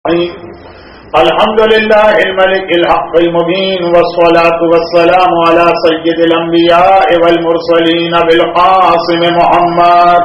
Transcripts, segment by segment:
الرحيم الحمد لله الملك الحق المبين والصلاة والسلام على سيد الأنبياء والمرسلين بالقاسم محمد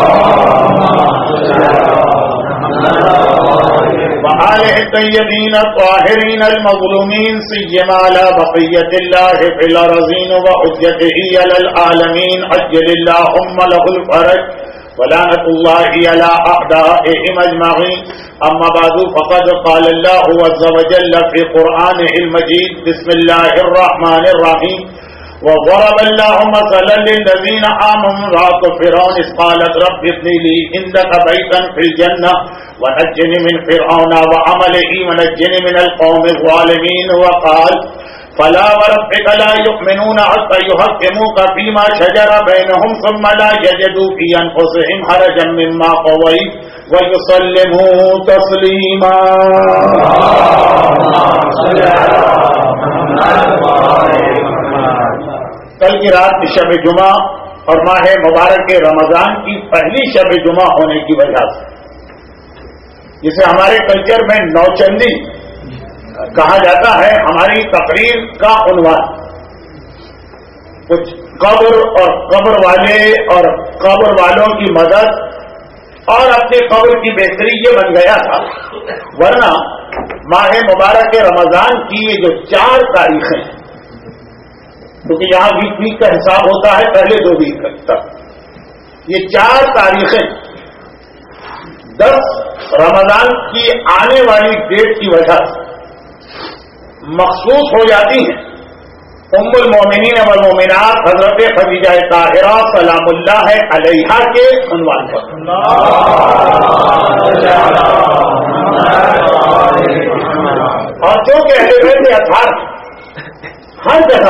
وآله الطيبين الطاهرين المظلومين سيما على بقية الله في الأرضين وحجته على العالمين عجل اللهم له الفرج ولعنة الله على أعدائهم أجمعين أما بعد فقد قال الله عز وجل في قرآنه المجيد بسم الله الرحمن الرحيم وضرب الله مثلا للذين آمنوا امرأة فرعون إذ قالت رب ابن لي عندك بيتا في الجنة ونجني من فرعون وعمله ونجني من القوم الظالمين وقال فلا وربك لا يؤمنون حتى يحكموك فيما شجر بينهم ثم لا يجدوا في أنفسهم حرجا مما قضيت ويسلموا تسليما. کل کی رات شب جمعہ اور ماہ مبارک رمضان کی پہلی شب جمعہ ہونے کی وجہ سے جسے ہمارے کلچر میں نوچندی کہا جاتا ہے، ہماری تقریر کا عنوان کچھ قبر اور قبر والے اور قبر والوں کی مدد اور اپنی قبر کی بہتری یہ بن گیا تھا، ورنہ ماہ مبارک رمضان کی یہ جو 4 تاریخیں ہیں، کیونکہ یہاں ویک کا حساب ہوتا ہے پہلے 2 ویک تک، یہ 4 تاریخیں 10 رمضان کی آنے والی ڈیٹ کی وجہ سے مخصوص ہو جاتی ہیں ام المومنین والمومنات حضرت خدیجہ طاہرہ سلام اللہ علیہا کے عنوان پر. اور چونکہ اہل بیت اطہار ہر جگہ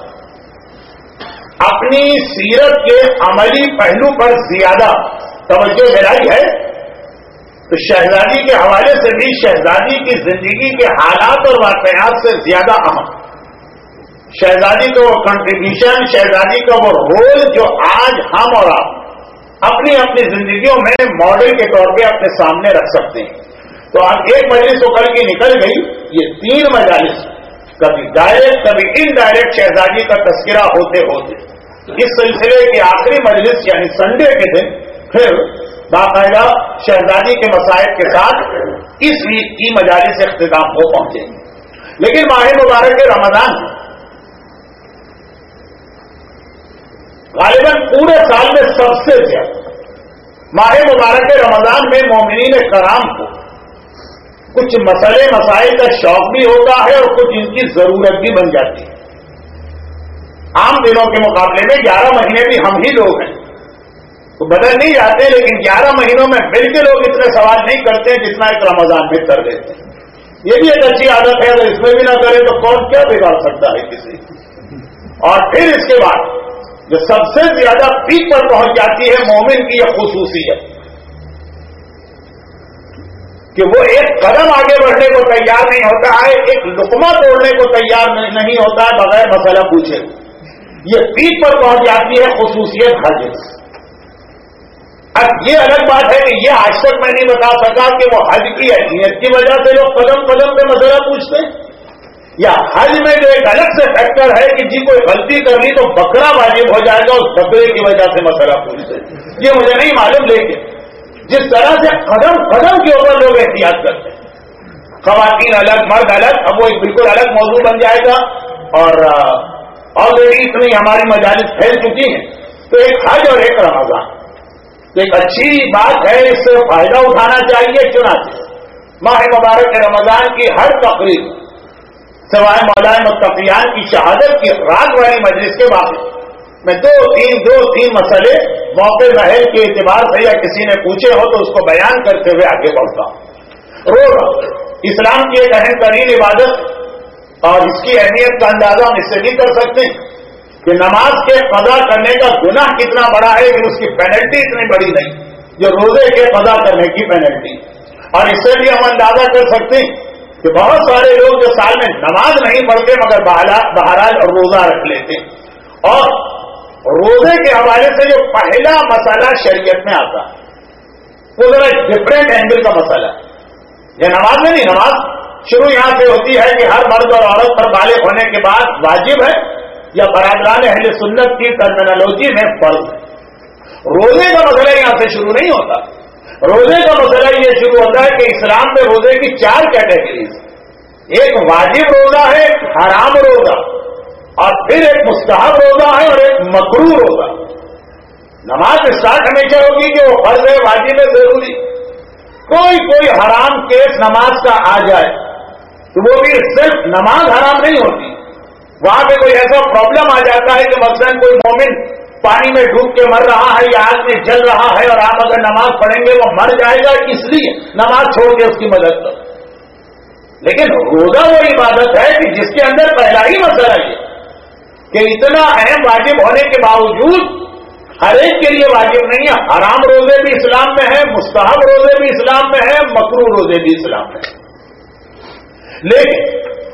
اپنی سیرت کے عملی پہلو پر زیادہ توجہ دلائی ہے، تو شہزادی کے حوالے سے بھی شہزادی کی زندگی کے حالات اور واقعات سے زیادہ اہم شہزادی کا وہ کنٹریبیوشن، شہزادی کا وہ رول جو آج ہم اور آپ اپنی اپنی زندگیوں میں ماڈل کے طور پہ اپنے سامنے رکھ سکتے ہیں. تو آج ایک مجلس تو کل کی نکل گئی، یہ 3 مجالس کبھی ڈائریکٹ کبھی انڈائریکٹ شہزادی کا تذکرہ ہوتے ہوتے اس سلسلے کی آخری مجلس یعنی سنڈے کے دن پھر باقاعدہ شہزادی کے مسائل کے ساتھ اس ویک کی مجالس اختتام کو پہنچیں گے. لیکن ماہ مبارک رمضان غالباً پورے سال میں سب سے زیادہ ماہ مبارک رمضان میں مومنین کرام کو کچھ مسئلے مسائل کا شوق بھی ہوتا ہے اور کچھ ان کی ضرورت بھی بن جاتی ہے. عام دنوں کے مقابلے میں 11 مہینے بھی ہم ہی لوگ ہیں تو بدل نہیں جاتے، لیکن 11 مہینوں میں مل کے لوگ اتنے سوال نہیں کرتے جتنا ایک رمضان میں کر دیتے ہیں. یہ بھی ایک اچھی عادت ہے، اگر اس میں بھی نہ کرے تو کون کیا بگاڑ سکتا ہے کسی. اور پھر اس کے بعد جو سب سے زیادہ پیک پر پہنچ جاتی ہے مومن کی یہ خصوصیت کہ وہ ایک قدم آگے بڑھنے کو تیار نہیں ہوتا ہے، ایک لقمہ توڑنے کو تیار نہیں ہوتا ہے بغیر مسئلہ پوچھے. یہ پیک پر پہنچ جاتی ہے خصوصیت حج. اب یہ الگ بات ہے کہ یہ آج تک میں نہیں بتا سکا کہ وہ حج کی اہمیت کی وجہ سے لوگ قدم قدم پہ مسئلہ پوچھتے ہیں، یا حج میں جو ایک الگ سے فیکٹر ہے کہ جی کوئی غلطی کر لی تو بکرا واجب ہو جائے گا اس بکرے کی وجہ سے مسئلہ پوچھتے ہیں. یہ مجھے نہیں معلوم، لیکن جس طرح سے قدم قدم کے اوپر لوگ احتیاط کرتے ہیں، خواتین الگ مرد الگ، اب وہ ایک بالکل الگ موضوع بن جائے گا. اور آلریڈی اتنی ہماری مجالس پھیل چکی ہیں، تو ایک حج اور ایک رمضان تو ایک اچھی بات ہے، اس سے فائدہ اٹھانا چاہیے. چنانچہ ماہ مبارک رمضان کی ہر تقریب سوائے مولانا متقیان کی شہادت کی رات والی مجلس کے بعد میں دو تین مسئلے موقع محل کے اعتبار سے یا کسی نے پوچھے ہو تو اس کو بیان کرتے ہوئے آگے بڑھتا ہوں. روزہ اسلام کی ایک اہم ترین عبادت اور اس کی اہمیت کا اندازہ ہم اس سے بھی کر سکتے ہیں کہ نماز کے قضا کرنے کا گناہ کتنا بڑا ہے کہ اس کی پینلٹی اتنی بڑی نہیں جو روزے کے قضا کرنے کی پینلٹی. اور اس سے بھی ہم اندازہ کر سکتے ہیں کہ بہت سارے لوگ جو سال میں نماز نہیں پڑھتے مگر بہرحال روزہ رکھ لیتے. اور روزے کے حوالے سے جو پہلا مسئلہ شریعت میں آتا ہے وہ ذرا ڈفرینٹ اینگل کا مسئلہ ہے. یہ نماز میں نہیں، نماز شروع یہاں سے ہوتی ہے کہ ہر مرد اور عورت پر بالغ ہونے کے بعد واجب ہے یا برادران اہل سنت کی ٹرمینالوجی میں فرض ہے۔ روزے کا مسئلہ یہاں سے شروع نہیں ہوتا، روزے کا مسئلہ یہ شروع ہوتا ہے کہ اسلام میں روزے کی 4 کیٹیگریز، ایک واجب روزہ ہے، ایک حرام روزہ، اور پھر ایک مستحب روزہ ہے اور ایک مکروہ روزہ۔ نماز اسٹارٹ ہمیشہ ہوگی کہ وہ فرض ہے، واجب ہے، ضروری۔ کوئی حرام کیس نماز کا آ جائے تو وہ بھی صرف نماز حرام نہیں ہوتی، وہاں پہ کوئی ایسا پرابلم آ جاتا ہے کہ مثلاً کوئی مومن پانی میں ڈوب کے مر رہا ہے یا آگ میں جل رہا ہے اور آپ اگر نماز پڑھیں گے وہ مر جائے گا، اس لیے نماز چھوڑ کے اس کی مدد کرو۔ لیکن روزہ وہ عبادت ہے کہ جس کے اندر پہلا ہی مسئلہ یہ کہ اتنا اہم واجب ہونے کے باوجود ہر ایک کے لیے واجب نہیں ہے۔ حرام روزے بھی اسلام میں ہے، مستحب روزے بھی اسلام میں ہے، مکروہ روزے بھی اسلام میں ہے۔ لیکن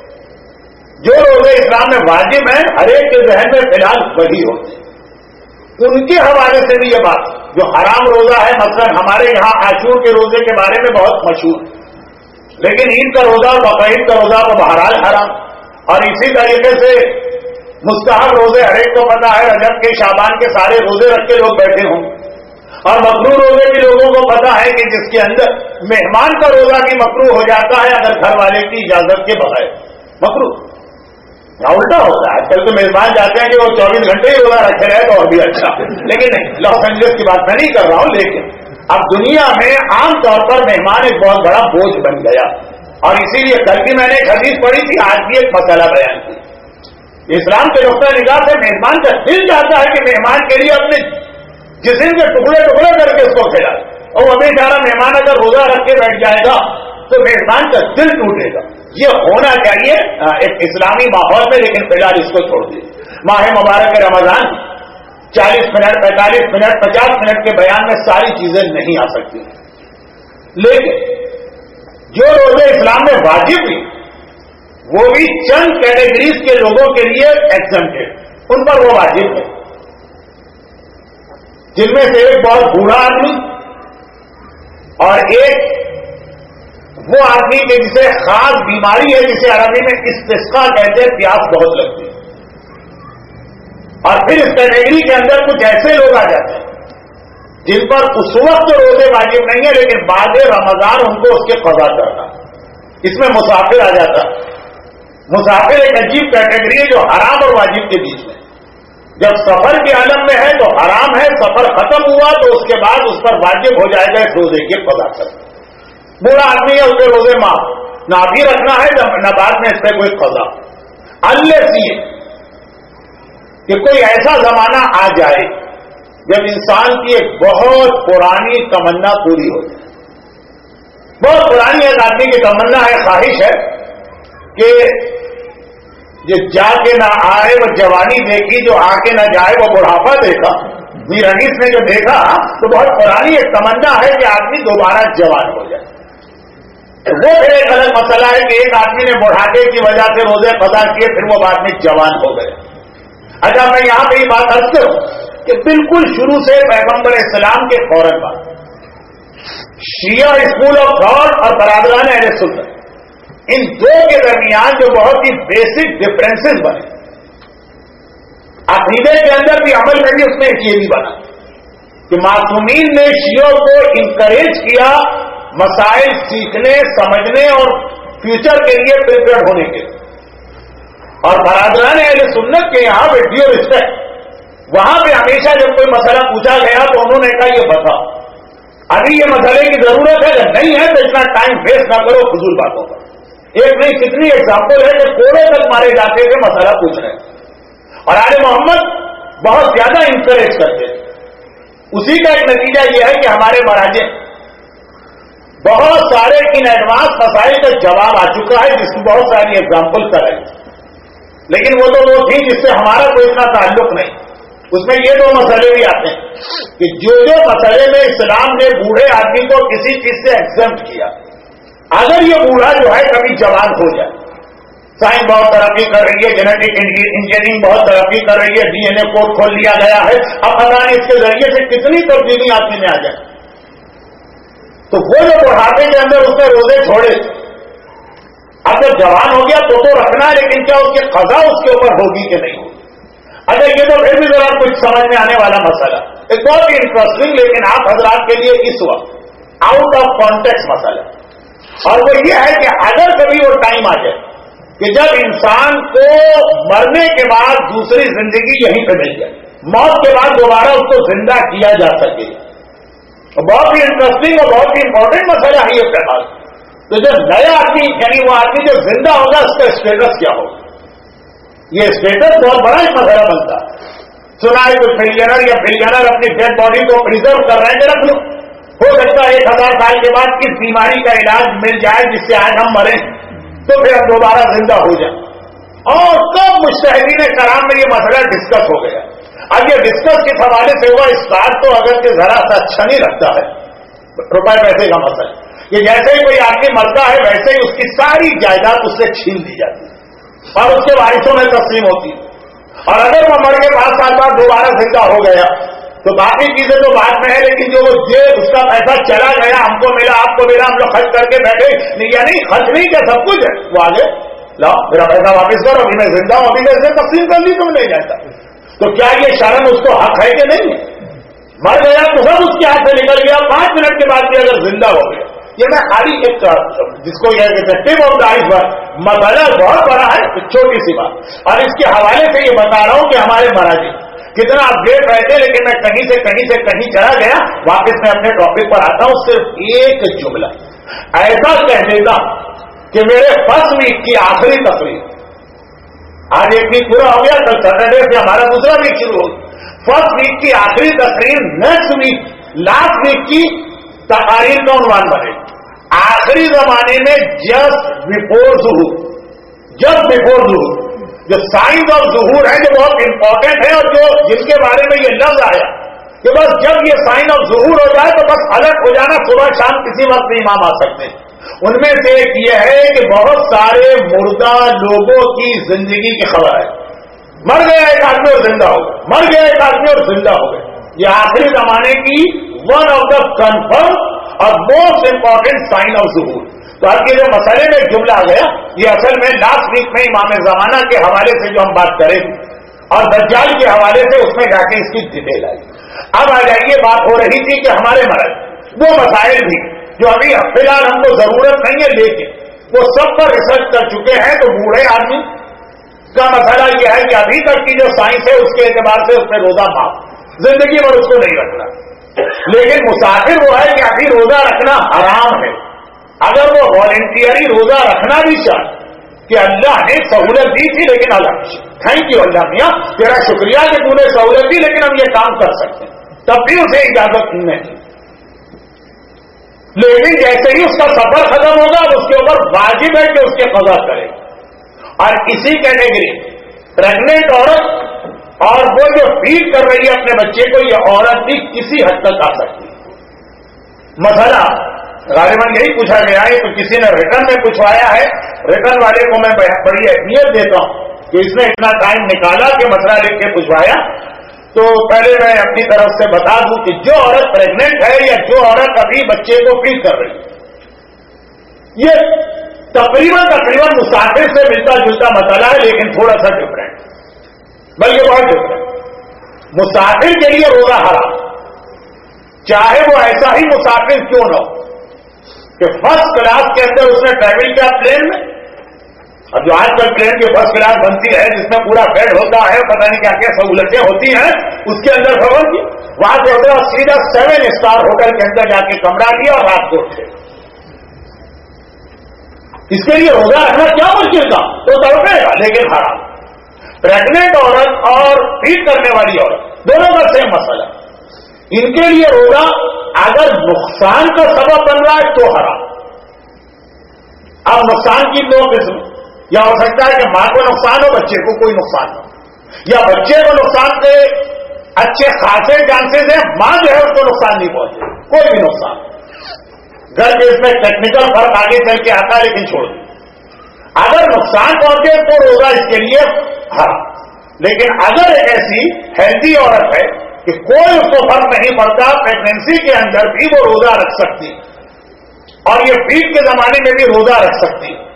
جو روزے اسلام میں واجب ہیں ہر ایک کے ذہن میں فی الحال وہی ہوتے ہیں۔ ان کے حوالے سے بھی یہ بات جو حرام روزہ ہے، مثلا ہمارے یہاں عاشور کے روزے کے بارے میں بہت مشہور ہے، لیکن عید کا روزہ اور بقرعید کا روزہ تو بہرحال حرام، اور اسی طریقے سے مستحب روزے ہر ایک کو پتا ہے، رجب کے شعبان کے سارے روزے رکھ کے لوگ بیٹھے ہوں، اور مکروہ روزے بھی لوگوں کو پتا ہے کہ جس کے اندر مہمان کا روزہ بھی مکروہ ہو جاتا ہے اگر گھر والے کی اجازت کے بغیر، مکروہ۔ الٹا ہوتا ہے، آج کل تو میزبان جاتے ہیں کہ وہ 24 گھنٹے ہی روزہ رکھے رہے تو اور بھی اچھا، لیکن نہیں، لاس اینجلس کی بات میں نہیں کر رہا ہوں، لیکن اب دنیا میں عام طور پر مہمان ایک بہت بڑا بوجھ بن گیا، اور اسی لیے کل بھی میں نے ایک حدیث پڑھی تھی، آج بھی ایک مسئلہ بیان کی۔ اسلام کے نقطۂ نگاہ سے مہمان کا دل چاہتا ہے کہ مہمان کے لیے اپنے جسم کے ٹکڑے ٹکڑے کر کے اس کو کھلائے، اور وہ بیچارہ مہمان اگر روزہ رکھ کے بیٹھ جائے گا تو مہمان کا دل ٹوٹے گا۔ یہ ہونا چاہیے ایک اسلامی ماحول میں، لیکن فی الحال اس کو چھوڑ دیجیے۔ ماہ مبارک رمضان 40 منٹ 45 منٹ 50 منٹ کے بیان میں ساری چیزیں نہیں آ سکتی، لیکن جو روزے اسلام میں واجب بھی وہ بھی چند کیٹیگریز کے لوگوں کے لیے ایگزمپٹڈ، ان پر وہ واجب ہے، جن میں سے ایک بہت بوڑھا آدمی اور ایک وہ آدمی کے جسے خاص بیماری ہے، جسے عربی میں استسقا کہتے ہیں، پیاس بہت لگتی ہے، اور پھر اس کیٹیگری کے اندر کچھ ایسے لوگ آ جاتے ہیں جن پر اس وقت روزے واجب نہیں ہے لیکن بعد رمضان ان کو اس کے قضا کرنا، اس میں مسافر آ جاتا ہے۔ مسافر ایک عجیب کیٹیگری ہے جو حرام اور واجب کے بیچ میں، جب سفر کے عالم میں ہے تو حرام ہے، سفر ختم ہوا تو اس کے بعد اس پر واجب ہو جائے گا اس روزے کے قضا کرنا۔ بوڑھا آدمی ہے، اس کے روزے معاف نہ بھی رکھنا ہے نہ بعد میں اس پہ کوئی قضا، اللہ یہ کہ کوئی ایسا زمانہ آ جائے جب انسان کی ایک بہت پرانی تمنا پوری ہو جائے۔ بہت پرانی ایک آدمی کی تمنا ہے، خواہش ہے کہ جو جا کے نہ آئے وہ جوانی دیکھی، جو آ کے نہ جائے وہ بڑھاپا دیکھا۔ میر انیس نے جو دیکھا تو بہت پرانی ایک تمنا ہے کہ آدمی دوبارہ جوان ہو جائے۔ وہ پھر ایک الگ مسئلہ ہے کہ ایک آدمی نے بڑھاپے کی وجہ سے روزے قضا کیے، پھر وہ بعد میں جوان ہو گئے۔ اچھا، میں یہاں پہ یہ بات عرض کروں کہ بالکل شروع سے پیغمبر اسلام کے فوراً بعد شیعہ اسکول آف تھاٹ اور برادران اہل سنت، ان دو کے درمیان جو بہت ہی بیسک ڈفرینسز بنے، عقیدے کے اندر بھی عمل میں بھی، اس میں ایک یہ بھی بنا کہ معصومین نے شیعوں کو انکریج کیا مسائل سیکھنے، سمجھنے اور فیوچر کے لیے پریپیئر ہونے کے، اور برادران اہل سنت کے یہاں ود ڈیو ریسپیکٹ وہاں پہ ہمیشہ جب کوئی مسئلہ پوچھا گیا تو انہوں نے کہا یہ بتا ابھی یہ مسئلے کی ضرورت ہے، اگر نہیں ہے تو اتنا ٹائم ویسٹ نہ کرو فضول باتوں پر۔ ایک نہیں کتنی ایگزامپل ہے کہ کوڑے تک مارے جاتے تھے مسئلہ پوچھ رہے ہیں، اور آل محمد بہت زیادہ انکریج کرتے ہیں۔ اسی کا ایک نتیجہ یہ ہے کہ ہمارے مراجع بہت سارے ان ایڈوانس مسائل کا جواب آ چکا ہے، جس کی بہت ساری ایگزامپل کر رہے ہیں، لیکن وہ تو وہ تھی جس سے ہمارا کوئی اتنا تعلق نہیں۔ اس میں یہ دو مسئلے بھی آتے ہیں کہ جو مسئلے میں اسلام نے بوڑھے آدمی کو کسی چیز سے ایگزمپٹ کیا، اگر یہ بوڑھا جو ہے کبھی جوان ہو جائے، سائنس بہت ترقی کر رہی ہے، جینیٹک انجینئرنگ بہت ترقی کر رہی ہے، ڈی این اے کوڈ کھول لیا گیا ہے، اب پتہ نہیں اس کے ذریعے سے کتنی تبدیلی آدمی میں آ جائے، تو وہ جو بڑھاپے کے اندر اس نے روزے چھوڑے، اب جب جوان ہو گیا تو رکھنا ہے، لیکن کیا اس کی قضا اس کے اوپر ہوگی کہ نہیں ہوگی؟ اچھا یہ تو پھر بھی ذرا کچھ سمجھ میں آنے والا مسئلہ، ایک بہت ہی انٹرسٹنگ لیکن آپ حضرات کے لیے اس وقت آؤٹ آف کانٹیکسٹ مسئلہ، اور وہ یہ ہے کہ اگر کبھی وہ ٹائم آ جائے کہ جب انسان کو مرنے کے بعد دوسری زندگی یہیں پہ مل جائے، موت کے بعد دوبارہ اس کو زندہ کیا جا سکے، بہت ہی انٹرسٹنگ اور بہت ہی امپورٹنٹ مسئلہ ہے یہ فیصلہ۔ تو جو نیا آدمی یعنی وہ آدمی جو زندہ ہوگا اس کا اسٹیٹس کیا ہوگا، یہ اسٹیٹس بہت بڑا ایک مسئلہ بنتا ہے۔ سنا ہے کوئی بلینئر یا بلینئر اپنی ڈیڈ باڈی کو پرزرو کر رہے ہیں کہ رکھ لو، ہو سکتا ہے 1000 سال کے بعد کس بیماری کا علاج مل جائے جس سے آج ہم مریں تو پھر ہم دوبارہ زندہ ہو جائیں، اور کب مجتہدین کرام میں یہ مسئلہ ڈسکس ہو گیا۔ اب یہ ڈسکس کس حوالے سے ہوا، اس بات تو اگر کہ ذرا سا اچھا نہیں لگتا ہے، روپے پیسے کا مسئلہ کہ جیسے ہی کوئی آدمی مرتا ہے ویسے ہی اس کی ساری جائیداد اس سے چھین دی جاتی ہے اور اس کے وارثوں میں تقسیم ہوتی ہے، اور اگر وہ مر کے 5 سال بعد دوبارہ زندہ ہو گیا تو باقی چیزیں تو بعد میں ہے، لیکن جو وہ اس کا پیسہ چلا گیا، ہم کو ملا آپ کو ملا، ہم لوگ خرچ کر کے بیٹھے، یعنی خرچ نہیں کیا سب کچھ ہے، وہ آگے لاؤ میرا پیسہ واپس کرو، ابھی میں زندہ ہوں، ابھی سے تقسیم کر لی تم نہیں جاتا، تو کیا یہ شرم اس کو حق ہے کہ نہیں؟ مر گیا تو سب اس کے ہاتھ سے نکل گیا، 5 منٹ کے بعد بھی اگر زندہ ہو گیا، یہ میں خالی ایک جس کو یہ کہتے ہیں ٹپ آف دا آئس برگ، مسئلہ بہت بڑا ہے، چھوٹی سی بات، اور اس کے حوالے سے یہ بتا رہا ہوں کہ ہمارے مہاراج کتنا اپڈیٹ رہتے، لیکن میں کہیں سے کہیں چلا گیا، واپس میں اپنے ٹاپک پر آتا ہوں۔ صرف ایک جملہ ایسا کہہ دیتا کہ میرے فرسٹ ویک کی آخری تقریر، آج ایک ویک پورا ہو گیا، کل سیٹرڈے سے ہمارا دوسرا ویک شروع ہوگا، فرسٹ ویک کی آخری تقریر نیکسٹ ویک لاسٹ ویک کی تقاریر کا عنوان بنے، آخری زمانے میں جسٹ بفور ظہور، جسٹ بفور ظہور، جو سائنس آف ظہور ہے جو بہت امپورٹنٹ ہے، اور جو جن کے بارے میں یہ لفظ آیا کہ بس جب یہ سائن آف ظہور ہو جائے تو بس الرٹ ہو جانا، صبح شام کسی وقت امام آ سکتے ہیں۔ ان میں سے ایک یہ ہے کہ بہت سارے مردہ لوگوں کی زندگی کی خبر ہے، مر گیا ایک آدمی اور زندہ ہو گیا، مر گیا ایک آدمی اور زندہ ہو گیا، یہ آخری زمانے کی ون آف دا کنفرم اور موسٹ امپورٹنٹ سائن آف ظہور۔ تو آپ کے جو مسئلے میں جملہ آ گیا، یہ اصل میں لاسٹ ویک میں امام زمانہ کے حوالے سے جو ہم بات کریں اور دجال کے حوالے سے اس میں جا کے اس کی ڈیٹیل آئی۔ اب آ جائیے، بات ہو رہی تھی کہ ہمارے مرض وہ مسائل بھی جو ابھی فی الحال ہم کو ضرورت نہیں ہے لیکن وہ سب پر ریسرچ کر چکے ہیں، تو بوڑھے آدمی کا مسئلہ یہ ہے کہ ابھی تک کی جو سائنس ہے اس کے اعتبار سے اس میں روزہ معاف، زندگی بھر اس کو نہیں رکھنا، لیکن مسافر وہ ہے کہ ابھی روزہ رکھنا حرام ہے، اگر وہ والنٹیئری روزہ رکھنا بھی چاہے کہ اللہ نے سہولت دی تھی، لیکن اللہ تھینک یو اللہ میاں تیرا شکریہ کہ تو نے سہولت دی لیکن ہم یہ کام کر سکتے ہیں، تب بھی اسے اجازت نہیں، لیکن جیسے ہی اس کا سفر ختم ہوگا اس کے اوپر واجب ہے کہ اس کے قضا کرے۔ اور اسی کیٹیگری پریگننٹ عورت اور وہ جو فیڈ کر رہی ہے اپنے بچے کو، یہ عورت بھی کسی حد تک آ سکتی ہے۔ مسئلہ غالباً یہی پوچھا گیا ہے، تو کسی نے ریٹرن میں پوچھوایا ہے، ریٹرن والے کو میں بڑی اہمیت دیتا ہوں کہ اس نے اتنا ٹائم نکالا کہ مسئلہ لکھ کے پوچھوایا۔ تو پہلے میں اپنی طرف سے بتا دوں کہ جو عورت پریگننٹ ہے یا جو عورت ابھی بچے کو فیڈ کر رہی ہے، یہ تقریباً مسافر سے ملتا جلتا مسئلہ ہے، لیکن تھوڑا سا ڈفرینٹ، بلکہ بہت ڈفرینٹ۔ مسافر کے لیے روزہ حرام، چاہے وہ ایسا ہی مسافر کیوں نہ ہو کہ فرسٹ کلاس کے اندر اس نے ٹریول کیا پلین میں، اور جو آج کل پلین کی فرسٹ کلاس بنتی ہے جس میں پورا بیڈ ہوتا ہے، پتہ نہیں کیا کیا سہولتیں ہوتی ہیں، اس کے اندر خبر کی وہاں سے ہوتا ہے سیدھا 7 اسٹار ہوٹل کے اندر جا کے کمرہ لیا اور رات کو اٹھے، اس کے لیے روزہ رکھنا کیا مشکل تھا، تو تڑپے گا لیکن حرام۔ پریگننٹ عورت اور فیڈ کرنے والی عورت دونوں کا سیم مسئلہ، ان کے لیے روزہ اگر نقصان کا سبب بن رہا ہے تو حرام۔ اب نقصان کی دو قسم، یا ہو سکتا ہے کہ ماں کو نقصان ہو بچے کو کوئی نقصان ہو، یا بچے کو نقصان کے اچھے خاصے چانسز ہیں، ماں جو ہے اس کو نقصان نہیں پہنچے، کوئی بھی نقصان۔ گھر کے اس میں ٹیکنیکل فرق آگے چل کے آتا ہے لیکن چھوڑ دیں، اگر نقصان پہنچے تو روزہ اس کے لیے حرام۔ لیکن اگر ایک ایسی ہیلتھی عورت ہے کہ کوئی اس کو فرق نہیں پڑتا، پریگنینسی کے اندر بھی وہ روزہ رکھ سکتی، اور یہ پیٹ کے زمانے میں بھی روزہ رکھ سکتی ہے.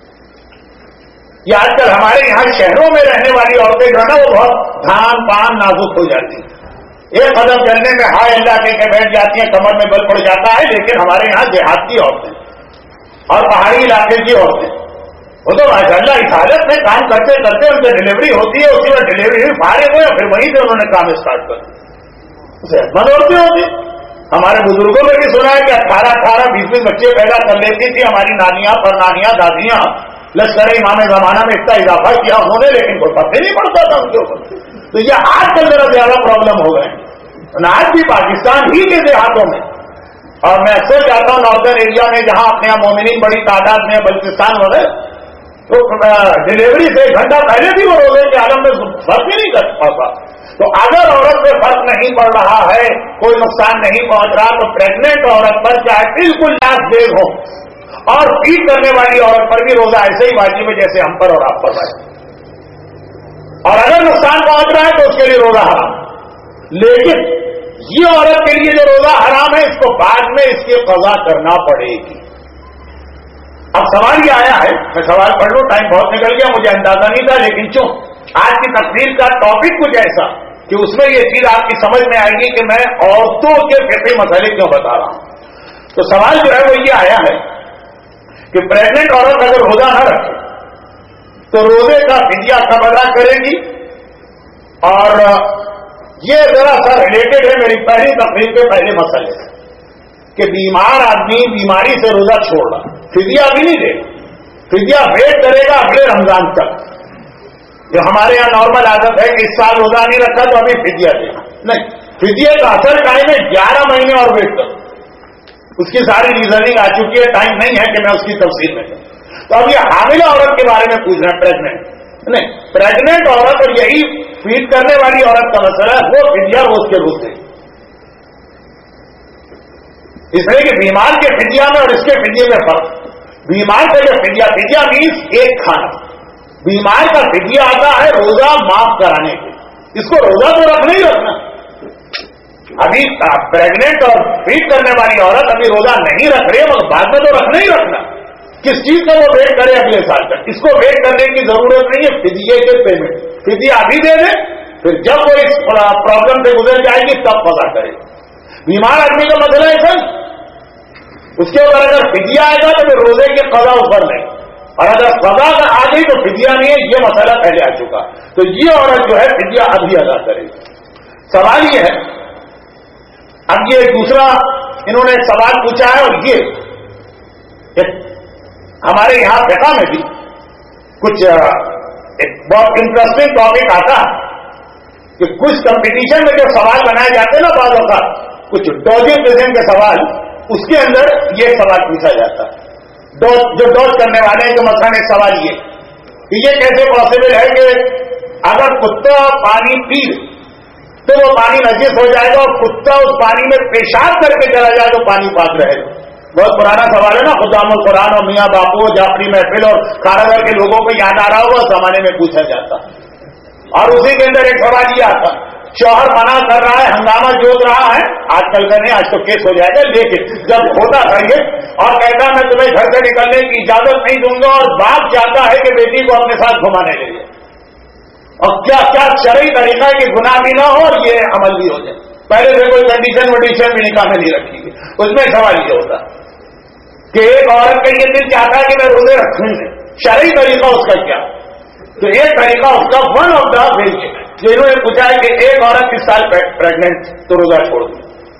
یہ آج کل ہمارے یہاں شہروں میں رہنے والی عورتیں جو ہے نا وہ بہت دھان پان نازک ہو جاتی ہیں. ایک قدم چلنے میں ہائے اللہ کے بیٹھ جاتی ہیں, کمر میں بل پڑ جاتا ہے. لیکن ہمارے یہاں دیہات کی عورتیں اور پہاڑی علاقے کی عورتیں وہ تو ماشاء اللہ اس حالت میں کام کرتے کرتے ان کی ڈلیوری ہوتی ہے, اسی وقت ڈلیوری ہوئی فارغ ہوئے, پھر وہیں سے انہوں نے کام اسٹارٹ کر دیا. صحت مند عورتیں ہوتی. ہمارے بزرگوں میں بھی سنا ہے کہ 18 20 بچے پیدا کر لیتی تھی ہماری نانیاں پرنانیاں دادیاں. لشکر امام زمانہ میں اتنا اضافہ کیا انہوں نے, لیکن کوئی فرق نہیں پڑتا تھا ان کے اوپر. تو یہ آج کل ذرا زیادہ پرابلم ہو گئے ہیں آج بھی پاکستان ہی کے دیہاتوں میں. اور میں اکثر جاتا ہوں ناردرن ایریا میں جہاں اپنے یہاں مومنین بڑی تعداد میں بلوچستان وغیرہ, تو ڈلیوری سے 1 گھنٹہ پہلے بھی وہ روزے کے عالم میں فرق ہی نہیں کر پاتا. تو اگر عورت پہ فرق نہیں پڑ رہا ہے, کوئی نقصان نہیں پہنچ رہا, تو پریگننٹ عورت پر چاہے بالکل لاس دیگ ہو اور فیڈ کرنے والی عورت پر بھی روزہ ایسے ہی واجب ہے جیسے ہم پر اور آپ پر ہے. اور اگر نقصان پہنچ رہا ہے تو اس کے لیے روزہ حرام. لیکن یہ عورت کے لیے جو روزہ حرام ہے اس کو بعد میں اس کی قضا کرنا پڑے گی. اب سوال یہ آیا ہے, میں سوال پڑھ لوں, ٹائم بہت نکل گیا, مجھے اندازہ نہیں تھا, لیکن چوں آج کی تقریر کا ٹاپک کچھ ایسا کہ اس میں یہ چیز آپ کی سمجھ میں آئے گی کہ میں عورتوں کے فقہی مسئلے کیوں بتا رہا ہوں. تو سوال جو ہے وہ یہ آیا ہے کہ پریگننٹ عورت اگر روزہ نہ رکھے تو روزے کا فدیہ کب ادا کرے گی. اور یہ ذرا سا ریلیٹڈ ہے میری پہلی تقریر کے پہلے مسئلے سے کہ بیمار آدمی بیماری سے روزہ چھوڑ رہا, فدیہ بھی نہیں دے گا, فدیہ ویٹ کرے گا اگلے رمضان تک. جو ہمارے یہاں نارمل عادت ہے کہ اس سال روزہ نہیں رکھا تو ابھی فدیہ دے گا, نہیں, فدیے کا اثر قائم ہے 11 مہینے اور ویٹ کرو. اس کی ساری ریزننگ آ چکی ہے, ٹائم نہیں ہے کہ میں اس کی تفصیل میں کروں. تو اب یہ حاملہ عورت کے بارے میں پوچھ رہے ہیں, پریگننٹ نہیں, پریگننٹ عورت اور یہی فیڈ کرنے والی عورت کا مسئلہ ہے, وہ فدیہ روز کے روز دے. اس لیے کہ بیمار کے فدیہ میں اور اس کے فدیے میں فرق. بیمار کا جو فدیہ مینس ایک کھانا, بیمار کا فدیہ آتا ہے روزہ معاف کرانے کے. اس کو روزہ تو رکھنا ہی رکھنا. ابھی پریگننٹ اور فیڈ کرنے والی عورت ابھی روزہ نہیں رکھ رہی ہے, مگر بعد میں تو رکھنا ہی رکھنا. کس چیز کا وہ ویٹ کرے اگلے سال تک, اس کو ویٹ کرنے کی ضرورت نہیں ہے. فدیے کے پیمنٹ فدیہ ابھی دے دے, پھر جب وہ اس پرابلم سے گزر جائے گی تب قضا کرے. بیمار آدمی کا مسئلہ ہے سر, اس کے اوپر اگر فدیہ آئے گا تو پھر روزے کی قضا اس پر نہیں, اور اگر قضا آ گئی تو فدیہ نہیں ہے. یہ مسئلہ پہلے آ چکا. تو یہ عورت جو ہے فدیہ ابھی ادا کرے گی. سوال یہ ہے, اب یہ دوسرا انہوں نے ایک سوال پوچھا ہے, اور یہ ہمارے یہاں فقہ میں بھی کچھ ایک بہت انٹرسٹنگ ٹاپک آتا ہے کہ کچھ کمپٹیشن میں جو سوال بنائے جاتے ہیں نا بعض اوقات, کچھ ڈوجنگ قسم کے سوال, اس کے اندر یہ سوال پوچھا جاتا ہے. جو ڈوز کرنے والے ہیں, جو مثلاً ایک سوال یہ کیسے پاسبل ہے کہ اگر کتا پانی پی تو وہ پانی نجس ہو جائے گا, اور کتا اس پانی میں پیشاب کر کے چلا جائے تو پانی پاک رہے گا. بہت پرانا سوال ہے نا, خدام القرآن اور میاں باپو جعفری محفل اور کاراگر کے لوگوں کو یاد آ رہا ہوگا, اس زمانے میں پوچھا جاتا. اور اسی کے اندر ایک سوال یہ آتا, شوہر منع کر رہا ہے, ہنگامہ جوت رہا ہے, آج کل کا نہیں, آج تو کیس ہو جائے گا, لیکن جب ہوتا تھا یہ اور کہتا میں تمہیں گھر سے نکلنے کی اجازت نہیں دوں گا, اور باپ چاہتا ہے کہ بیٹی کو اپنے ساتھ گھمانے کے لیے, اور کیا کیا شرعی طریقہ ہے کہ گناہ بھی نہ ہو اور یہ عمل بھی ہو جائے. پہلے سے کوئی کنڈیشن وڈیشن بھی نکاح میں نہیں رکھی گئی. اس میں سوال یہ ہوتا کہ ایک عورت کا یہ دل چاہتا ہے کہ میں روزے رکھوں گی, شرعی طریقہ اس کا کیا؟ تو ایک طریقہ اس کا ون آف دا ویج جو انہوں نے پوچھا ہے کہ ایک عورت اس سال پریگننٹ تو روزہ چھوڑ دی.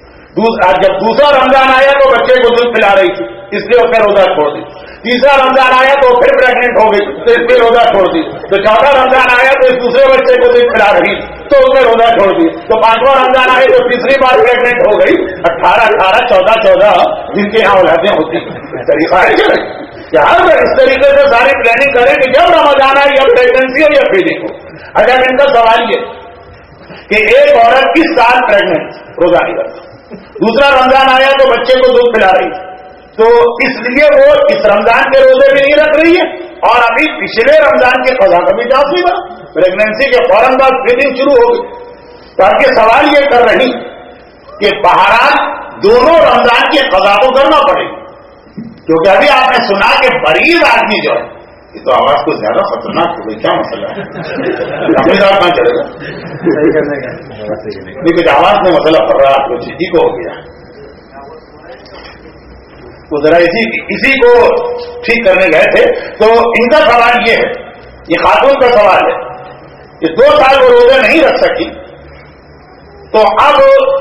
جب دوسرا رمضان آیا تو بچے کو دودھ پلا رہی تھی, اس لیے اس نے روزہ چھوڑ دی. تیسرا رمضان آیا تو پھر پریگننٹ ہو گئی تو اس نے روزہ چھوڑ دی. تو چوتھا رمضان آیا تو اس دوسرے بچے کو دودھ پلا رہی تو اس نے روزہ چھوڑ دی. تو پانچواں رمضان آئے تو تیسری بار پریگننٹ ہو گئی. 18 14 جن کے یہاں اولادیں ہوتی ہیں. طریقہ ہے کہ ہر اس طریقے سے ساری پلاننگ کریں کہ جب رمضان آئے یا پریگننسی ہو یا فیڈنگ ہو. اگر ان کا سوال یہ کہ ایک عورت کس سال پریگننٹ روزہ نہیں رکھتا, دوسرا رمضان آیا تو بچے کو دودھ پلا رہی, تو اس لیے وہ اس رمضان کے روزے بھی نہیں رکھ رہی ہے, اور ابھی پچھلے رمضان کے قضا کا بھی چانس نہیں بنا, پریگننسی کے فوراً بعد فیڈنگ شروع ہو گئی. تو آپ کے سوال یہ کر رہی کہ بہرحال دونوں رمضان کے قضا کو کرنا پڑے گی, کیونکہ ابھی آپ نے سنا کہ مریض آدمی جو ہے، یہ تو آواز کو زیادہ خطرناک ہو گئی، کیا مسئلہ ہے؟ اپنی طرف کہاں چلے گا؟ نہیں کچھ آواز میں مسئلہ پڑ رہا، آپ کو جی کو ہو گیا تو ذرا اسی کو ٹھیک کرنے گئے تھے. تو ان کا سوال یہ ہے، یہ خاتون کا سوال ہے کہ 2 سال وہ روزے نہیں رکھ سکی، تو اب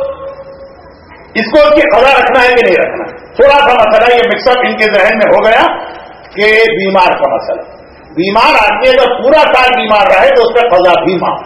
اس کو اس کی قضا رکھنا ہے کہ نہیں رکھنا. تھوڑا سا مسئلہ یہ مکس اپ ان کے ذہن میں ہو گیا کہ بیمار کا مسئلہ، بیمار آدمی اگر پورا سال بیمار رہے تو اس کا قضا بھی معاف.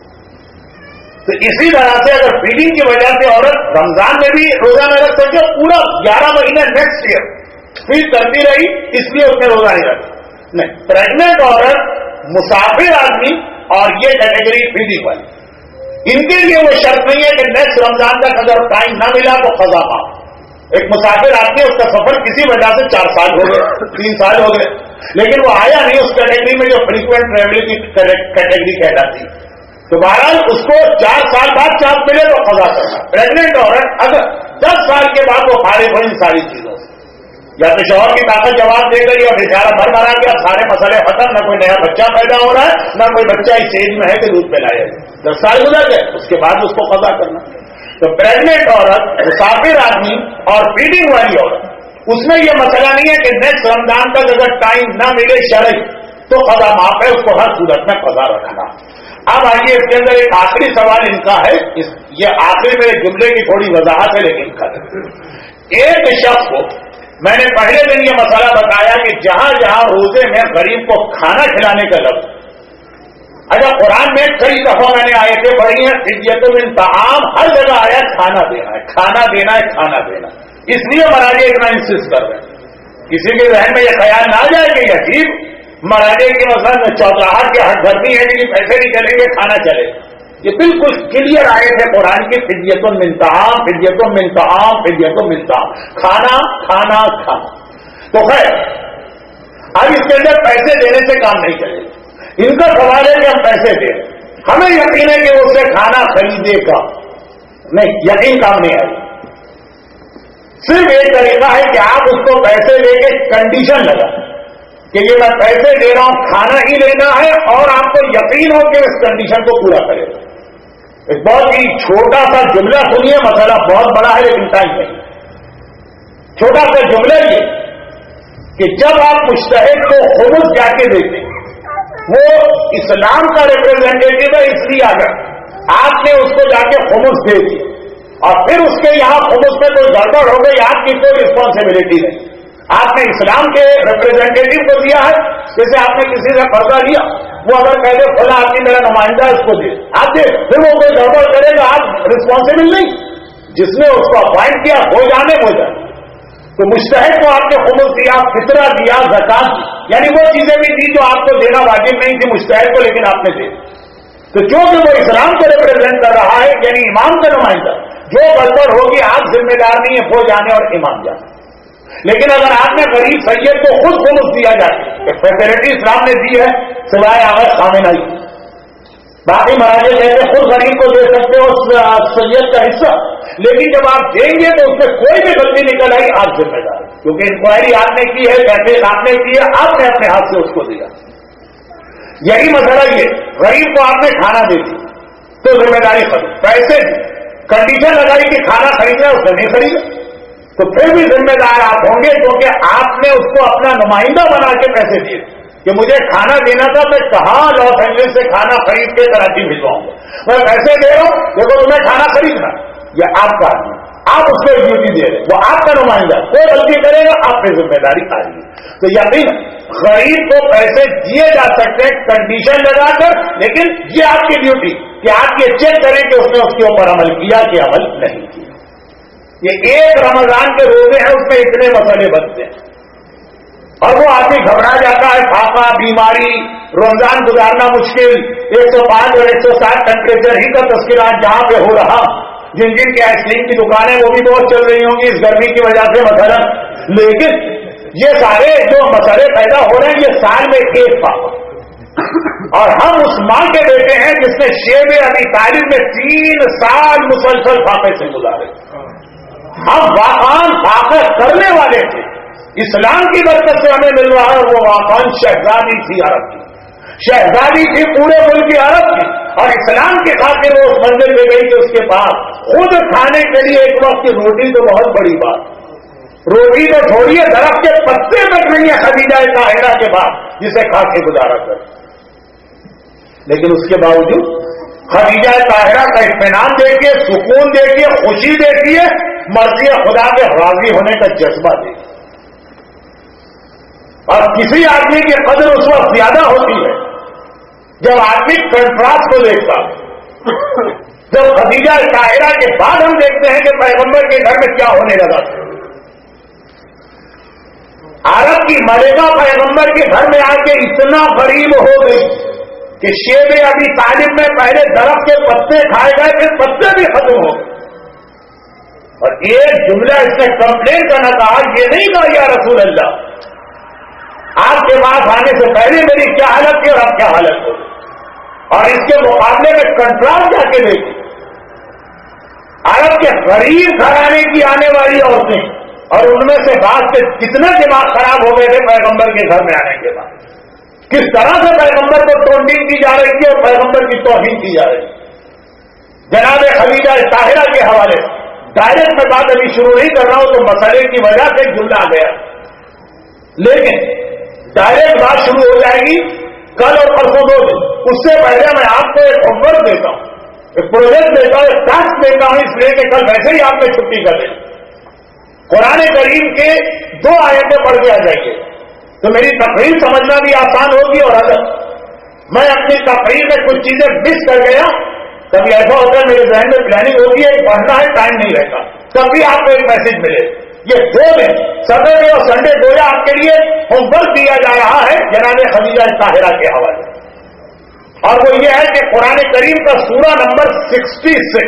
تو اسی طرح سے اگر فیڈنگ کی وجہ سے عورت رمضان میں بھی روزہ نہ رکھ سکے، پورا 11 مہینے نیکسٹ ایئر فیڈ کرتی رہی، اس لیے اس نے روزہ نہیں رکھا. نہیں، پریگنٹ عورت، مسافر آدمی اور یہ کیٹیگری فیڈنگ والی، ان کے لیے وہ شرط نہیں ہے کہ نیکسٹ رمضان تک اگر ٹائم نہ ملا تو قضا معاف. ایک مسافر آدمی، اس کا سفر کسی وجہ سے 4 سال ہو گئے، 3 سال ہو گئے، لیکن وہ آیا نہیں اس کیٹیگری میں جو فریکوینٹ ٹریولنگ کی کیٹیگری کہلاتی ہے، تو بہرحال اس کو 4 سال بعد چانس ملے تو قضا کرنا. پریگنٹ عورت اگر 10 سال کے بعد وہ فارغ ہو ان ساری چیزوں سے، یا تو شوہر کی طاقت جواب دے گئی اور بیچارہ مرا گیا، سارے مسئلے ختم، نہ کوئی نیا بچہ پیدا ہو رہا ہے، نہ کوئی بچہ اس ایج میں ہے کہ دودھ پلایا جائے. 10 سال گزر گئے، اس کے بعد اس کو قضا کرنا. تو پریگنٹ عورت، مسافر آدمی اور فیڈنگ والی عورت، اس میں یہ مسئلہ نہیں ہے کہ نیکسٹ رمضان تک اگر ٹائم نہ ملے شرعی تو قضا معاف ہے، اس کو ہر صورت میں قضا رکھنا. اب آئیے اس کے اندر ایک آخری سوال ان کا ہے، یہ آخری میرے جملے کی تھوڑی وضاحت ہے لیکن ایک شخص کو میں نے پہلے دن یہ مسئلہ بتایا کہ جہاں جہاں روزے میں غریب کو کھانا کھلانے کا لفظ، اچھا قرآن میں کئی دفعہ میں نے آیتیں پڑھی ہیں، فدیۃ من طعام، ہر جگہ آیا کھانا دینا ہے، کھانا دینا ہے، کھانا دینا. اس لیے مراجع اتنا انسسٹ کر رہے ہیں. کسی کے ذہن میں یہ خیال نہ آ جائے کہ یہ عجیب مراجع کی مثلا چوتراہٹ کے ہٹ دھرمی ہے کہ پیسے نہیں چلیں گے کھانا چلے. یہ بالکل کلیئر آیت ہے قرآن کی، فدیۃ من طعام، فدیۃ من طعام، فدیۃ من طعام، کھانا کھانا کھانا. تو خیر اب اس کے اندر پیسے دینے سے کام نہیں چلے گا. ان کا سوال ہے کہ ہم پیسے دیں، ہمیں یقین ہے کہ اس سے کھانا خریدے گا. نہیں، یقین کام نہیں آئے. صرف ایک طریقہ ہے کہ آپ اس کو پیسے لے کے کنڈیشن لگا کہ یہ میں پیسے دے رہا ہوں، کھانا ہی لینا ہے، اور آپ کو یقین ہو کہ اس کنڈیشن کو پورا کرے گا. ایک بہت ہی چھوٹا سا جملہ سنیے، مسئلہ بہت بڑا ہے لیکن ٹائم نہیں. چھوٹا سا جملہ یہ کہ جب آپ مجتہد کو خمس جا کے دیتے ہیں، وہ اسلام کا ریپرزینٹیٹو ہے، اس لیے اگر آپ نے اس کو جا کے خمس دے دی اور پھر اس کے یہاں خمس میں کوئی گڑبڑ ہو گئی، آپ کی کوئی رسپانسبلٹی نہیں. آپ نے اسلام کے ریپرزینٹیٹو کو دیا ہے، جیسے آپ نے کسی سے قرضہ لیا، وہ اگر کہتے کھلا آدمی میرا نمائندہ اس کو دے، آپ دے، پھر وہ کوئی گڑبڑ کرے گا، آپ رسپانسبل نہیں. جس نے اس کو اپوائنٹ کیا ہو جانے. تو مجتہد کو آپ نے خمس دیا، فطرہ دیا، زکات دی، یعنی وہ چیزیں بھی دی جو آپ کو دینا واجب نہیں تھی مجتہد کو، لیکن آپ نے دے. تو چونکہ وہ اسلام کو ریپرزینٹ کر رہا ہے، یعنی امام کا نمائندہ، جو گڑبڑ ہوگی آپ ذمہ دار نہیں ہے، وہ جانے اور امام جانے. لیکن اگر آپ نے غریب سید کو خود خمس دیا جائے، فیسلٹی اسلام نے دی ہے سوائے اگر خامنہ ہی، باقی مراجع کہتے خود غریب کو دے سکتے ہو سید کا حصہ، لیکن جب آپ دیں گے تو اس میں کوئی بھی غلطی نکل آئی آپ ذمہ دار، کیونکہ انکوائری آپ نے کی ہے، تحقیق آپ نے کی ہے، آپ نے اپنے ہاتھ سے اس کو دیا. یہی مسئلہ یہ، غریب کو آپ نے کھانا دے دی تو ذمہ داری ختم. پیسے کنڈیشن لگائی کہ کھانا خریدنا ہے، اس نے نہیں خریدا تو پھر بھی ذمہ دار آپ ہوں گے، کیونکہ آپ نے اس کو اپنا نمائندہ بنا کے پیسے دیے کہ مجھے کھانا دینا تھا، میں کہاں لاس اینجلس سے کھانا خرید کے کراچی بھجواؤں گا، میں پیسے دے رہا ہوں، دیکھو تمہیں کھانا خریدنا، یہ آپ کا آدمی، آپ اس کو ڈیوٹی دے رہے، وہ آپ کا نمائندہ، کوئی غلطی کرے گا آپ پہ ذمہ داری آ رہی ہے. تو یقین غریب کو پیسے دیے جا سکتے ہیں کنڈیشن لگا کر، لیکن یہ آپ کی ڈیوٹی کہ آپ یہ چیک کریں کہ اس نے اس کے اوپر عمل کیا کہ عمل نہیں کیا. یہ ایک رمضان کے روزے ہیں، اس میں اتنے مسئلے بنتے ہیں اور وہ آدمی گھبرا جاتا ہے، پھاپا، بیماری، رمضان گزارنا مشکل، 105 اور 107 ٹیمپریچر ہی کا تذکرات جہاں پہ ہو رہا، جن کی آئس کریم کی دکانیں وہ بھی بہت چل رہی ہوں گی اس گرمی کی وجہ سے مثلا، لیکن یہ سارے جو مسئلے پیدا ہو رہے ہیں یہ سال میں ایک پاپا، اور ہم اس ماں کے بیٹے ہیں جس نے شیب ابی طالب میں 3 سال مسلسل پھاپے سے گزارے. ہم واقعان فاقہ کرنے والے تھے، اسلام کی برکت سے ہمیں مل رہا ہے، وہ واقعاً شہزادی تھی عرب کی، شہزادی تھی پورے ملک کی عرب کی، اور اسلام کی خاطر وہ اس منزل پہ گئی کہ اس کے پاس خود کھانے کے لیے ایک وقت کی روٹی تو بہت بڑی بات، روٹی تو چھوڑیے درخت کے پتے تک نہیں ہے خدیجہ طاہرہ کے بعد جسے کھا کے گزارا کر، لیکن اس کے باوجود خدیجہ طاہرہ کا اطمینان دیکھیے، سکون دیکھیے، خوشی دیکھیے، مرضی خدا کے راضی ہونے کا جذبہ دیکھیے۔ اور کسی آدمی کی قدر اس وقت زیادہ ہوتی ہے جب آدمی کنٹراسٹ کو دیکھتا، جب خدیجہ طاہرہ کے بعد ہم دیکھتے ہیں کہ پیغمبر کے گھر میں کیا ہونے لگا۔ عرب کی ملکہ پیغمبر کے گھر میں آ کے اتنا قریب ہو گئی کہ شیب ابی طالب میں پہلے درخت کے پتے کھائے گئے، پھر پتے بھی ختم ہو گئے، اور ایک جملہ اس نے کمپلین کرنا کہا، یہ نہیں کہا یا رسول اللہ آپ کے پاس آنے سے پہلے میری کیا حالت تھی اور اب کیا حالت ہو، اور اس کے مقابلے میں کنٹراسٹ جا کے دیکھیں، عرب کے غریب گھرانے کی آنے والی عورتیں، اور ان میں سے بعض کے کتنے دماغ خراب ہو گئے تھے پیغمبر کے گھر میں آنے کے بعد، کس طرح سے پیغمبر کو ٹونڈنگ کی جا رہی تھی اور پیغمبر کی توہین کی جا رہی تھی۔ جناب خدیجہ طاہرہ کے حوالے ڈائریکٹ میں بات ابھی شروع نہیں کر رہا ہوں تو مسئلے کی وجہ سے جملہ آ گیا، لیکن ڈائریکٹ بات شروع ہو جائے گی کل اور پرسوں 2 دن، اس سے پہلے میں آپ کو ایک ہوم ورک دیتا ہوں، ایک پروجیکٹ دیتا ہوں، ایک ٹاسک دیتا ہوں، اس لیے کہ کل ویسے ہی آپ نے چھٹی کر دیں۔ قرآن کریم کے 2 آیتیں پڑھ کے آ جائیے تو میری تقریر سمجھنا بھی آسان ہوگی، اور اگر میں اپنی تقریر میں کچھ چیزیں مس کر گیا، کبھی ایسا ہوتا ہے میرے ذہن میں پلاننگ ہوتی ہے پڑھنا ہے ٹائم نہیں رہتا، تب بھی آپ کو ایک میسج ملے۔ یہ 2 دن سیٹرڈے اور سنڈے گویا آپ کے لیے ہوم ورک دیا جا رہا ہے جناب خدیجہ طاہرہ کے حوالے، اور وہ یہ ہے کہ قرآن کریم کا سورہ نمبر 66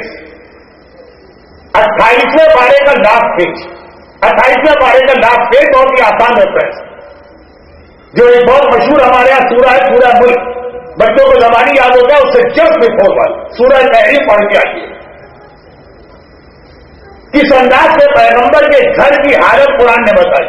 28ویں پارے کا لاسٹ پیج، 28ویں پارے کا لاسٹ پیج بہت ہی آسان ہوتا ہے، جو ایک بہت مشہور ہمارے یہاں سورہ ہے پورا ملک بچوں کو زبانی یاد ہوتا ہے، اس سے جسٹ بفور والا سورہ تحریم پڑھ کے آئیے۔ کس انداز سے پیغمبر کے گھر کی حالت قرآن نے بتائی،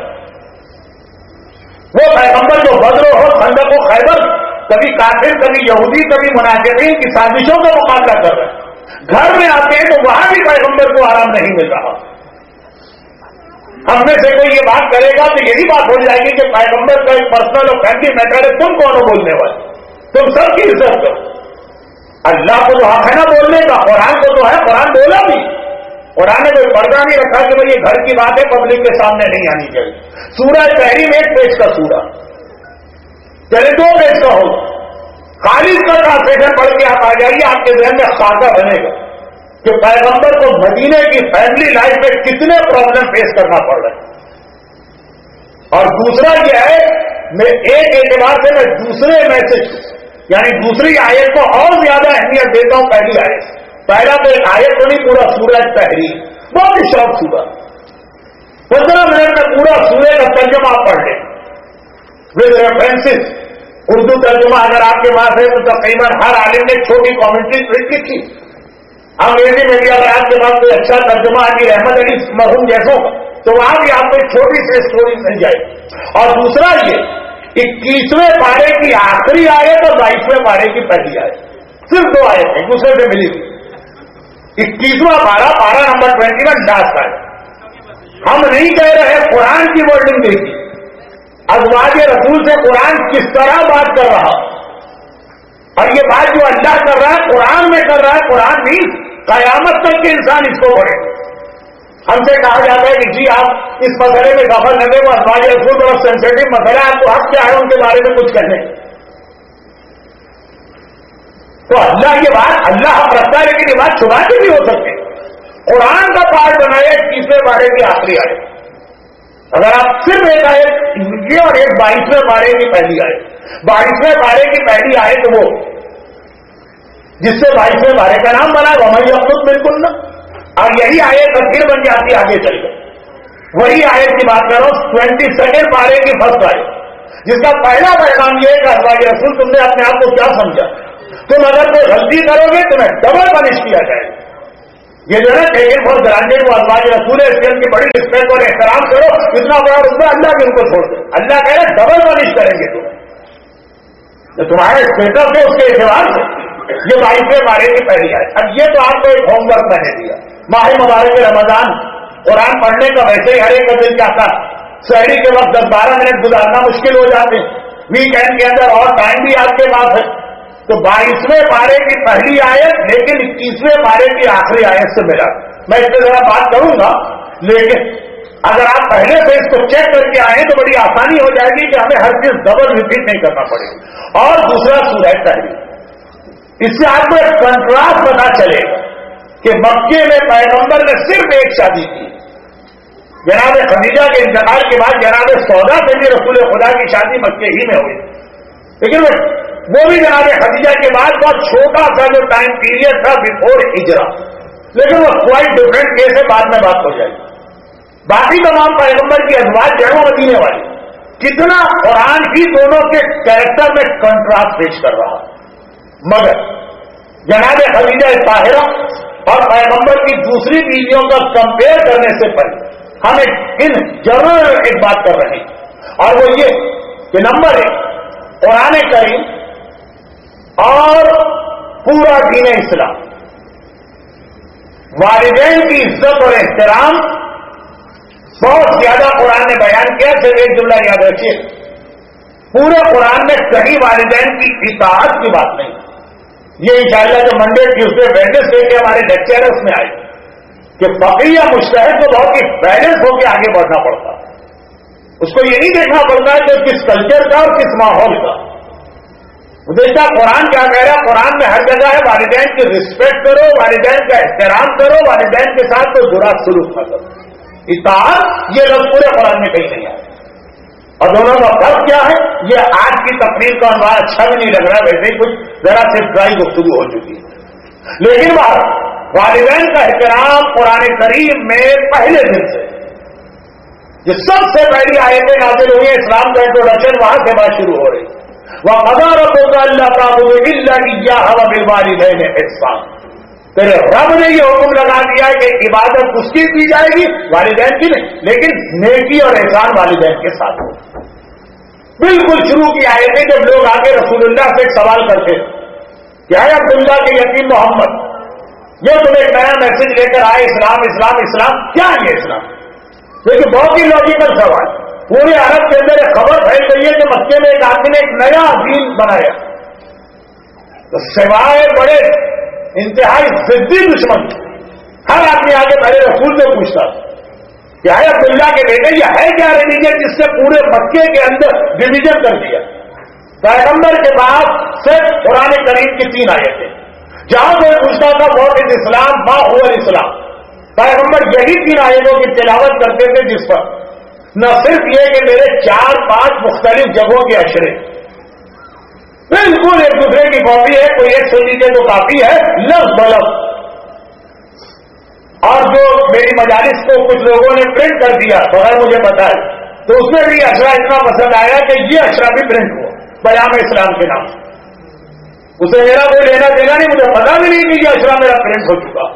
وہ پیغمبر جو بدر و خندق و خیبر کبھی کافر کبھی یہودی کبھی منافقین کی سازشوں کا مقابلہ کر رہے ہیں، گھر میں آتے ہیں تو وہاں بھی پیغمبر کو آرام نہیں مل رہا۔ ہم میں سے کوئی یہ بات کرے گا تو یہی بات ہو جائے گی کہ پیغمبر کا ایک پرسنل اور فیملی میٹر ہے، تم کون ہو بولنے والے، تم سب کی عزت کرو۔ اللہ کو تو حق ہے نا بولنے کا، قرآن کو تو ہے، قرآن بولا بھی، قرآن نے کوئی پردہ نہیں رکھا کہ بھائی یہ گھر کی بات ہے پبلک کے سامنے نہیں آنی چاہیے۔ سورہ تحریم 1 پیج کا سورہ، چلے 2 پیج کا ہو، خالص کا ٹرانسلیشن پڑھ کے آپ آ جائیے، آپ کے ذہن میں خاکہ بنے گا کہ پیغمبر کو مدینے کی فیملی لائف میں کتنے پرابلم فیس کرنا پڑ رہا ہے۔ اور دوسرا یہ ہے، میں ایک اعتبار سے میں دوسرے میسج یعنی دوسری آیت کو اور زیادہ اہمیت دیتا ہوں پہلی آیت سے۔ پہلا تو ایک آیت تو نہیں، پورا سورہ تحریم بہت ہی شارٹ سورہ، 15 منٹ میں پورا سورہ کا ترجمہ آپ پڑھ لیں ود ریفرنسز، اردو ترجمہ اگر آپ کے پاس ہے تو تقریباً ہر عالم نے چھوٹی کامنٹری لکھی، انگریزی میں بھی اگر آپ کے پاس کوئی اچھا ترجمہ علی رحمت علی مرحوم جیسوں کا تو وہاں بھی آپ کو ایک چھوٹی سی اسٹوری مل جائے گی۔ اور دوسرا یہ 21ویں پارے کی آخری آیت اور 22ویں پارے کی پہلی آیت، صرف 2 آیت ایک دوسرے سے ملی تھی۔ 21واں پارہ نمبر 21 لاسٹ ہے۔ ہم نہیں کہہ رہے قرآن کی ورڈنگ دیکھی، ازواج رسول سے قرآن کس طرح بات کر رہا، اور یہ بات جو اللہ کر رہا ہے قرآن میں کر رہا ہے، قرآن نہیں، قیامت تک کے انسان اس کو پڑھے۔ ہم سے کہا جاتا ہے کہ جی آپ اس مسئلے میں دخل نہ دیں، وہ ازواج رسول بہت سینسیٹیو مسئلہ ہے، آپ کو حق کیا ہے ان کے بارے میں کچھ کہنے؟ تو اللہ یہ بات اللہ حق رکھتا ہے، لیکن یہ بات چھپا کے بھی ہو سکتے۔ قرآن کا پارٹ بنایا 21ویں پارے کی آخری آیت، اگر آپ صرف ایک آیت یہ اور ایک 22ویں پارے کی پہلی آیت، 22ویں پارے کی پہلی آیت وہ جس سے 22ویں پارے کا نام بنا وَمَن يَقْنُتْ مِنكُنَّ، اور یہی آیت پھر بن جاتی آگے چل کر وہی آیت کی بات کر رہا ہوں 22 پارے کی فرسٹ آیت، جس کا پہلا پیغام یہ ہے کہ ازواج رسول تم نے اپنے آپ کو کیا سمجھا، تم اگر کوئی غلطی کرو گے تمہیں ڈبل پنش کیا جائے گا، یہ جو ہے ٹیکن فار گرانٹیڈ وہ ازواج رسول ہے، اس کی ان کی بڑی رسپیکٹ اور احترام کرو، اتنا بڑا رتبہ اللہ کے ان کو چھوڑ دو، اللہ کہہ رہے ڈبل پنش کریں گے تو تمہارا اسٹیٹس ہے اس کے اعتبار سے۔ یہ 22ویں پارے کی پہلی آیت۔ اب یہ تو آپ کو ایک ہوم ورک میں نے دیا، ماہ مبارک رمضان قرآن پڑھنے کا ویسے ہی ہر ایک کا دل چاہتا، سحری کے وقت 10-12 منٹ گزارنا مشکل ہو جاتے، ویکینڈ کے اندر اور ٹائم بھی آپ کے پاس ہے، تو 22ویں پارے کی پہلی آیت لیکن 21ویں پارے کی آخری آیت سے ملا۔ میں اس پہ ذرا بات کروں گا، لیکن اگر آپ پہلے سے اس کو چیک کر کے آئیں تو بڑی آسانی ہو جائے گی کہ ہمیں ہر چیز ڈبل ریپیٹ نہیں کرنا پڑے گا۔ اور دوسرا سورہ تحریم، اس سے آپ کو ایک کنٹراسٹ پتا چلے گا کہ مکے میں پیغمبر نے صرف ایک شادی کی، جناب خدیجہ کے انتقال کے بعد جناب سودا سے بھی رسول خدا کی شادی مکے ہی میں ہوئی، لیکن وہ بھی جناب خدیجہ کے بعد بہت چھوٹا سا جو ٹائم پیریڈ تھا بفور ہجرت، لیکن وہ کوائٹ ڈفرینٹ کیس ہے، بعد میں بات ہو جائے گی۔ باقی تمام پیغمبر کی ازواج جو ہے وہ مدینے والی، کتنا قرآن بھی دونوں کے کیریکٹر میں کنٹراسٹ پیش کر رہا، مگر جناب خدیجہ طاہرہ اور پیغمبر کی دوسری بیویوں کا کمپیئر کرنے سے پہلے ہم ان ضرور ایک بات کر رہے ہیں، اور وہ یہ کہ نمبر 1 قرآن کریم اور پورا دین اسلام، والدین کی عزت اور احترام بہت زیادہ قرآن نے بیان کیا۔ صرف ایک جملہ یاد رکھیے، پورے قرآن میں کہیں والدین کی اطاعت کی بات نہیں۔ یہ انشاءاللہ جو منڈے ٹیوزڈے ویڈنسڈے کے ہمارے لیکچرز میں آئے کہ فقیہ یا مجتہد کو بہت ہی بیلنس ہو کے آگے بڑھنا پڑتا، اس کو یہ نہیں دیکھنا پڑتا کہ کس کلچر کا اور کس ماحول کا۔ دیکھتا قرآن کیا کہہ رہا ہے، قرآن میں ہر جگہ ہے والدین کی رسپیکٹ کرو، والدین کا احترام کرو، والدین کے ساتھ کوئی برا سلوک نہ کرو۔ اطاعت یہ لفظ پورے قرآن میں کہیں نہیں آیا، اور دونوں کا فرق کیا ہے یہ آج کی تقریر کا عنوان اچھا بھی نہیں لگ رہا، ویسے ہی کچھ ذرا سے ڈرائی گفتگو ہو چکی ہے، لیکن والدین کا احترام قرآن کریم میں پہلے دن سے یہ سب سے پہلی آیتیں نازل ہوئی ہیں، اسلام کا انٹروڈکشن وہاں سے بات شروع ہو رہی ہے۔ وَقَضَىٰ رَبُّكَ أَلَّا تَعْبُدُوا إِلَّا إِيَّاهُ وَبِالْوَالِدَيْنِ إِحْسَانًا، تیرے رب نے یہ حکم لگا دیا کہ عبادت اس کی کی جائے گی، والدین کی نہیں، لیکن نیکی اور احسان والدین کے ساتھ ہو۔ بالکل شروع کی آیتیں جب لوگ آگے رسول اللہ سے ایک سوال کرتے کہ اے عبداللہ کے یتیم محمد، یہ تم ایک نیا میسج لے کر آئے، اسلام اسلام اسلام، کیا ہے اسلام؟ لیکن بہت ہی لاجیکل سوال، پورے عرب کے اندر ایک خبر پھیل گئی ہے کہ مکے میں ایک آدمی نے ایک نیا دین بنایا، تو سوائے بڑے انتہائی ضدی دشمن ہر آدمی آگے پہلے رسول سے پوچھتا کہ اے عبداللہ کے بیٹے یہ ہے کیا ریلیجن جس سے پورے مکے کے اندر ڈویژن کر دیا؟ پیغمبر کے بعد صرف قرآن کریم کی 3 آیتیں، جہاں کوئی پوچھتا تھا واٹ از اسلام، ما هو الاسلام، پیغمبر یہی 3 آیتوں کی تلاوت کرتے تھے، جس پر نہ صرف یہ کہ میرے 4-5 مختلف جگہوں کے اشرے بالکل ایک دوسرے کی کاپی ہے، کوئی ایک سن لیجیے تو کافی ہے لفظ بلفظ، اور جو میری مجالس کو کچھ لوگوں نے پرنٹ کر دیا بغیر مجھے پتا ہے، تو اس میں بھی اشرا اتنا پسند آیا کہ یہ اشرا بھی پرنٹ ہوا پیام اسلام کے نام سے، اسے میرا کوئی لینا دینا نہیں، مجھے پتا بھی نہیں کہ یہ اشرا میرا پرنٹ ہو چکا،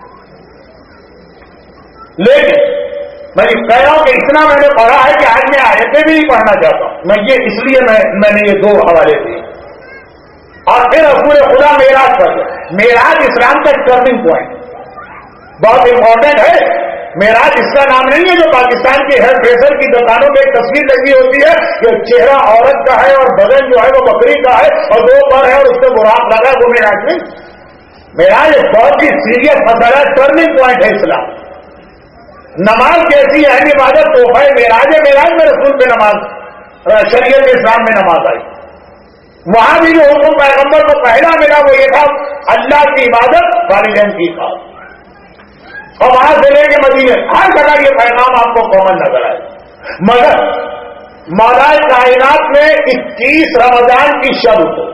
لیکن میں یہ کہہ رہا ہوں کہ اتنا میں نے پڑھا ہے کہ آج میں آیتیں بھی نہیں پڑھنا چاہتا ہوں، میں یہ اس لیے میں نے یہ 2 حوالے دیے۔ اور پھر رسول خدا معراج پر گیا، معراج اسلام کا ٹرننگ پوائنٹ بہت امپورٹنٹ ہے۔ معراج اس کا نام نہیں ہے جو پاکستان کے ہیئر ڈریسر کی دکانوں میں ایک تصویر لگی ہوتی ہے کہ چہرہ عورت کا ہے اور بدن جو ہے وہ بکری کا ہے اور 2 پر ہے اور اس پہ براق لگا ہے، وہ معراج نہیں۔ معراج ایک بہت ہی سیریس مسئلہ ہے، ٹرننگ پوائنٹ ہے اسلام۔ نماز کیسی اہم عبادت تحفہ معراج ہے، معراج میں رسول پہ نماز، شریعت اسلام میں نماز آئی، وہاں بھی جو حکم پیغمبر کو پہلا ملا وہ یہ تھا اللہ کی عبادت، والدین کی اطاعت، اور وہاں سے لے کے مدینے ہر جگہ یہ پیغام آپ کو کامن نظر آئے۔ مگر مولا کائنات میں 21 رمضان کی شب کو،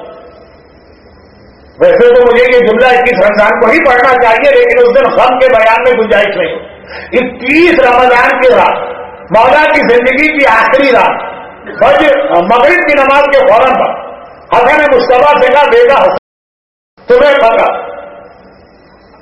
ویسے تو مجھے یہ جملہ 21 رمضان کو ہی پڑھنا چاہیے، لیکن اس دن غم کے بیان میں گنجائش نہیں ہوتی۔ 21 رمضان کی رات، مولا کی زندگی کی آخری رات، مغرب کی نماز کے فوراً بعد حسن مصطفیٰ سے کہا بیٹا حسن تمہیں پتا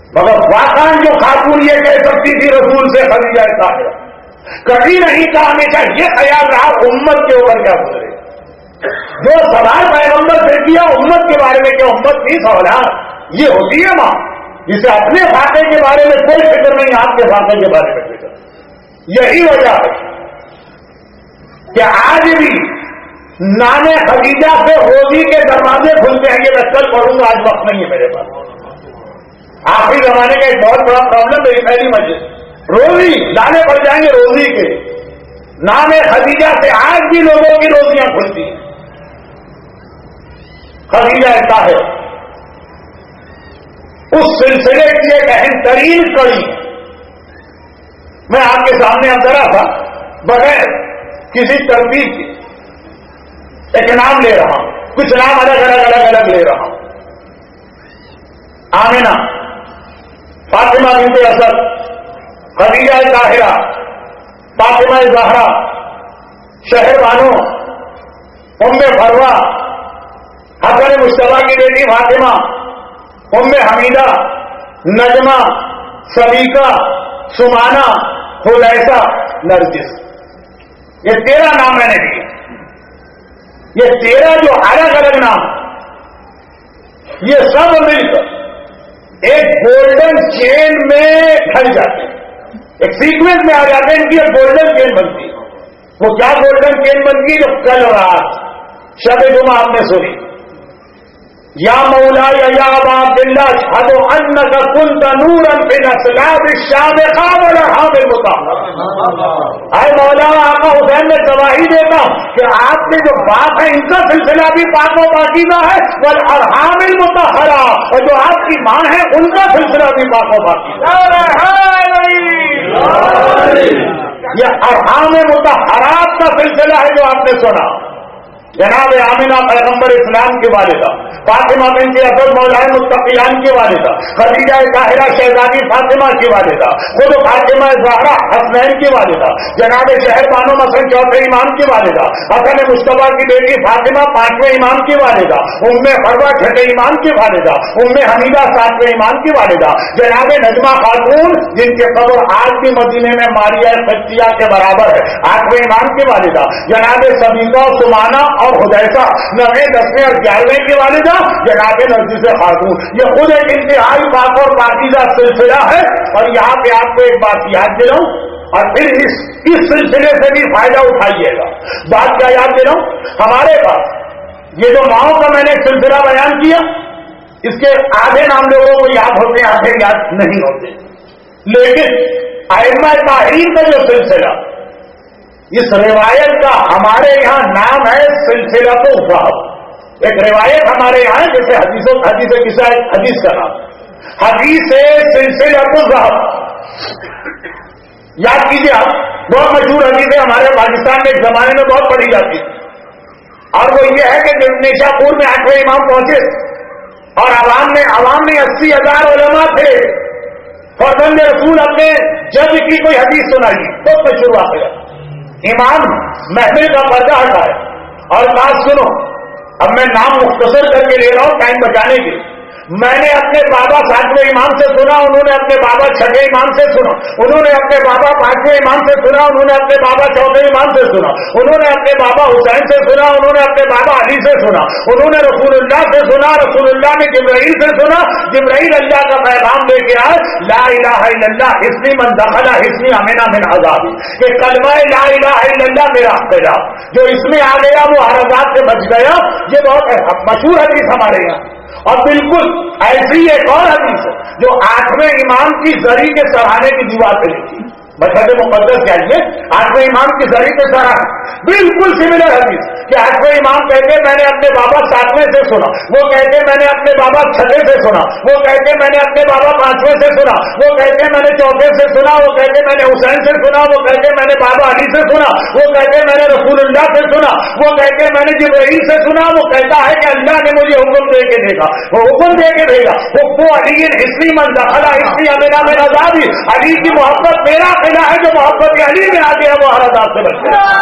مگر واقعاً جو خاتون یہ کہہ سکتی تھی رسول سے خدیجہ طاہرہ، کبھی نہیں کہا، ہمیشہ یہ خیال رہا امت کے اوپر کیا گزرے، جو سوال پیغمبر سے کیا امت کے بارے میں، کیا امت کی سوالات یہ ہوتی ہے ماں جسے اپنے فاقے کے بارے میں کوئی فکر نہیں، آپ کے فاقے کے بارے میں فکر۔ یہی وجہ ہے کہ آج بھی نام خدیجہ سے روزی کے دروازے کھلتے ہیں، یہ میں کل پڑھوں گا، آج وقت نہیں ہے میرے پاس۔ آخری زمانے کا ایک بہت بڑا پرابلم میری پہلی مسجد، روزی لانے پڑ جائیں گے، روزی کے نام خدیجہ سے آج بھی لوگوں کی روزیاں کھلتی ہیں۔ خدیجہ طاہرہ اس سلسلے کی ایک اہم ترین کڑی، میں آپ کے سامنے اب ذرا تھا بغیر کسی ترتیب کے ایک نام لے رہا ہوں، کچھ نام الگ لے رہا ہوں۔ آمنہ، فاطمہ بنت اسد، خدیجہ طاہرہ، فاطمہ زہرا، شہر بانو، ام فروہ، حسن مصطفیٰ کی بیٹی فاطمہ، ام حمیدہ، نجمہ، سبیکہ، سمانہ، حلیسہ، نرجس، یہ 13 نام میں نے دیے۔ یہ 13 جو الگ نام، یہ سب مل کر ایک گولڈن چین میں ڈھل جاتے ہیں، ایک سیکوینس میں آ جاتے ہیں، ان کی ایک گولڈن چین بنتی ہے۔ وہ کیا گولڈن چین بنتی ہے؟ جو کل رات شب جمعہ آپ نے سنی، یا مولا یا ابا عبداللہ اشہد انک کنت نورا فی الاسلاب الشامخہ والارحام المطہرہ۔ اے مولا، آقا حسین نے گواہی دیتا کہ آپ کے جو باپ ہیں ان کا سلسلہ بھی پاک و پاکیزہ ہے، والارحام المطہرہ، اور جو آپ کی ماں ہے ان کا سلسلہ بھی پاک و پاکیزہ۔ یہ ارحام مطہرات کا سلسلہ ہے جو آپ نے سنا۔ جناب آمنہ پیغمبر اسلام کی والدہ، فاطمہ بنت اسد مولائے متقیان کی والدہ، خدیجہ طاہرہ شہزادی فاطمہ کی والدہ، خود فاطمہ زہرا حسنین کی والدہ، جناب شہر بانو مثلا چوتھے امام کی والدہ، حسن مصطفیٰ کی بیٹی فاطمہ 5ویں امام کی والدہ، ام فروہ 6 امام کی والدہ، ام حمیدہ 7ویں امام کی والدہ، جناب نجمہ خاتون جن کے قبر آج بھی مدینے میں ماریہ قبطیہ کے برابر ہے 8ویں امام کی والدہ، جناب سبیکہ، سمانہ اور حدیثہ 9ویں 10ویں اور 11ویں کی والدہ، جناب نرجس خاتون۔ یہ خود ایک انتہائی پاک اور پاکیزہ سلسلہ ہے۔ اور یہاں پہ آپ کو ایک بات یاد دلاؤں اور پھر اس سلسلے سے بھی فائدہ اٹھائیے گا۔ بات کیا یاد دلاؤں؟ ہمارے پاس یہ جو ماؤں کا میں نے سلسلہ بیان کیا، اس کے آدھے نام لوگوں کو یاد ہوتے ہیں، آدھے یاد نہیں ہوتے، لیکن ائمہ طاہرین کا جو سلسلہ، اس روایت کا ہمارے یہاں نام ہے سلسلہ تو وہب۔ ایک روایت ہمارے یہاں ہے جیسے حدیث کسا حدیث کا نام حدیث سلسلہ تو وہب۔ یاد کیجیے آپ، بہت مشہور حدیث ہے، ہمارے پاکستان میں ایک زمانے میں بہت پڑھی جاتی ہے، اور وہ یہ ہے کہ جب نیشا پور میں 8ویں امام پہنچے اور عوام میں 80,000 علماء تھے، فوراً رسول اپنے جج کی کوئی حدیث سنائی، بہت مشہور واقعہ۔ امام محفل کا پردہ ہٹایا اور بات سنو، اب میں نام مختصر کر کے لے رہا ہوں ٹائم بچانے کے۔ میں نے اپنے بابا 7ویں امام سے سنا، انہوں نے اپنے بابا 6ویں امام سے سنا، انہوں نے اپنے بابا 5ویں امام سے سنا، انہوں نے اپنے بابا 4ویں امام سے سنا، انہوں نے اپنے بابا حسین سے سنا، انہوں نے اپنے بابا علی سے سنا، انہوں نے رسول اللہ سے سنا، رسول اللہ نے جبرائیل سے سنا، جبرائیل اللہ کا پیغام دے کے آئے، لا الہ الا اللہ حصنی من دخل حصنی امنا من عذابی، کہ کلمہ لا الہ الا اللہ میرا اختیار، جو اس میں آ گیا وہ ہر عذاب سے بچ گیا۔ یہ بہت مشہور حدیث ہمارے یہاں۔ اور بالکل ایسی ایک اور حدیث ہے جو 8ویں امام کی زری کے سراہنے کی دیوار پہ لکھی، مشہد مقدس چاہیے 8ویں امام کی زری کے سراہنے، بالکل سملر حدیث کہ 8ویں امام کہتے میں نے اپنے بابا 7ویں سے سنا، وہ کہتے میں نے اپنے بابا 6ویں سے سنا، وہ کہتے میں نے اپنے بابا 5ویں سے سنا، وہ کہتے میں نے 4ویں سے سنا، وہ کہتے میں نے حسین سے سنا، وہ کہتے میں نے بابا علی سے سنا، وہ کہتے میں نے رسول اللہ سے سنا، وہ کہتے میں نے جبرائیل سے سنا۔ وہ کہتا ہے کہ اللہ نے مجھے حکم دے کے دیکھا، وہ حکم دے کے بھیجا، وہ علی حصنی من دخل حصنی امنا من عذابی، علی کی محبت میرا قلعہ ہے، جو محبت علی میں آ گیا وہ ہر عذاب سے بچ گیا۔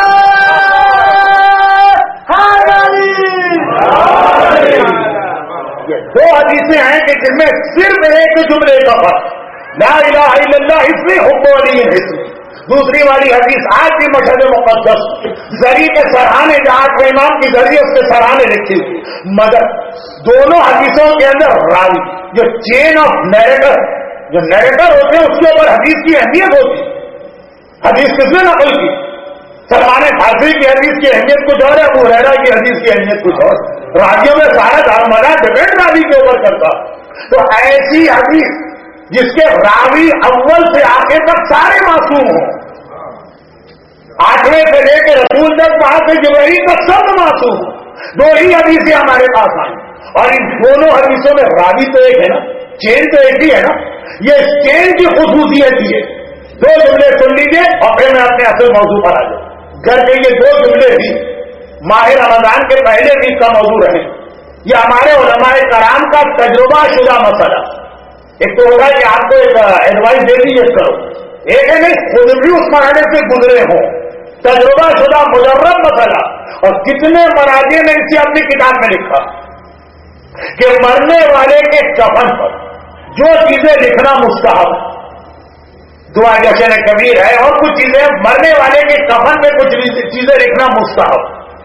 दो हदीसें हैं कि जिनमें सिर्फ एक जुमले का फर्क, ला इलाहा इल्लल्लाह इसमें हुब्बु अलीन इसमें। दूसरी वाली हदीस आज भी मशहद मुक़द्दस जरी के सराहने, जहां इमाम की जरिए उसके सराहने लिखी हुई, मगर दोनों हदीसों के अंदर रावी जो चेन ऑफ नैरेटर, जो नैरेटर होते हैं उसके ऊपर हदीस की अहमियत होती है। हदीस किसने नकल की? सलमान फारसी की हदीस की अहमियत कुछ और है, अबू हुरैरा की हदीस की अहमियत कुछ और। रावियों में सारा दारोमदार डिपेंड रावी के ऊपर करता। तो ऐसी हदीस जिसके रावी अव्वल से आखिर तक सारे मासूम हों, आठवें से लेकर रसूल तक, वहां से जिब्रील तक सब मासूम। दो ही हदीसें हमारे पास आई और इन दोनों हदीसों में रावी तो एक है ना, चेन तो एक ही है ना। ये चेन की खुसूसियत है। दो जुमले सुन लीजिए और फिर मैं अपने असल मौजू पर आ जाऊं। घर के ये दो जुमले भी माह रमजान के पहले वीक का मौजू रहे। ये हमारे उलमाए कराम का तजुर्बा शुदा मसला। एक तो होगा कि आपको एक एडवाइस दे दीजिए करो, एक है नहीं खुद भी उस मरहले से गुजरे हों, तजुर्बा शुदा मुजर्रब मसला। और कितने मराजे ने इसे अपनी किताब में लिखा कि मरने वाले के कफन पर जो चीजें लिखना मुस्तहब, दुआ जश्न कबीर है और कुछ चीजें, मरने वाले के कफन में कुछ चीजें लिखना मुस्तहब,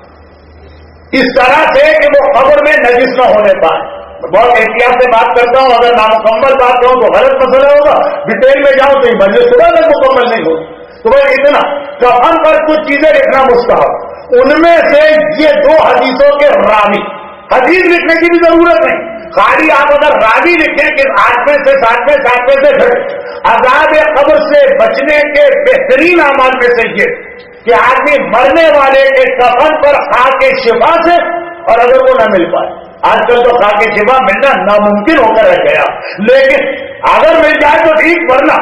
इस तरह से कि वो कब्र में नजिस न होने पाए। बहुत एहतियात से बात करता हूं, अगर नामुकम्मल बात कहूं तो गलत मसला होगा, डिटेल में जाऊं तो मजलिस सुबह तक मुकम्मल नहीं होगी। तो भाई इतना कफन पर कुछ चीजें लिखना मुस्तहब, उनमें से ये दो हदीसों के रावी, हदीस लिखने की भी जरूरत नहीं, खाली आप अगर रावी लिखें कि 8वें से 7वें से फिर अज़ाब कब्र से बचने के बेहतरीन अमाल में से ये कि आदमी मरने वाले के कफन पर खाके शिफा से, और अगर वो न मिल पाए, आजकल तो खाके शिफा मिलना नामुमकिन होकर रह गया, लेकिन अगर मिल जाए तो ठीक, वरना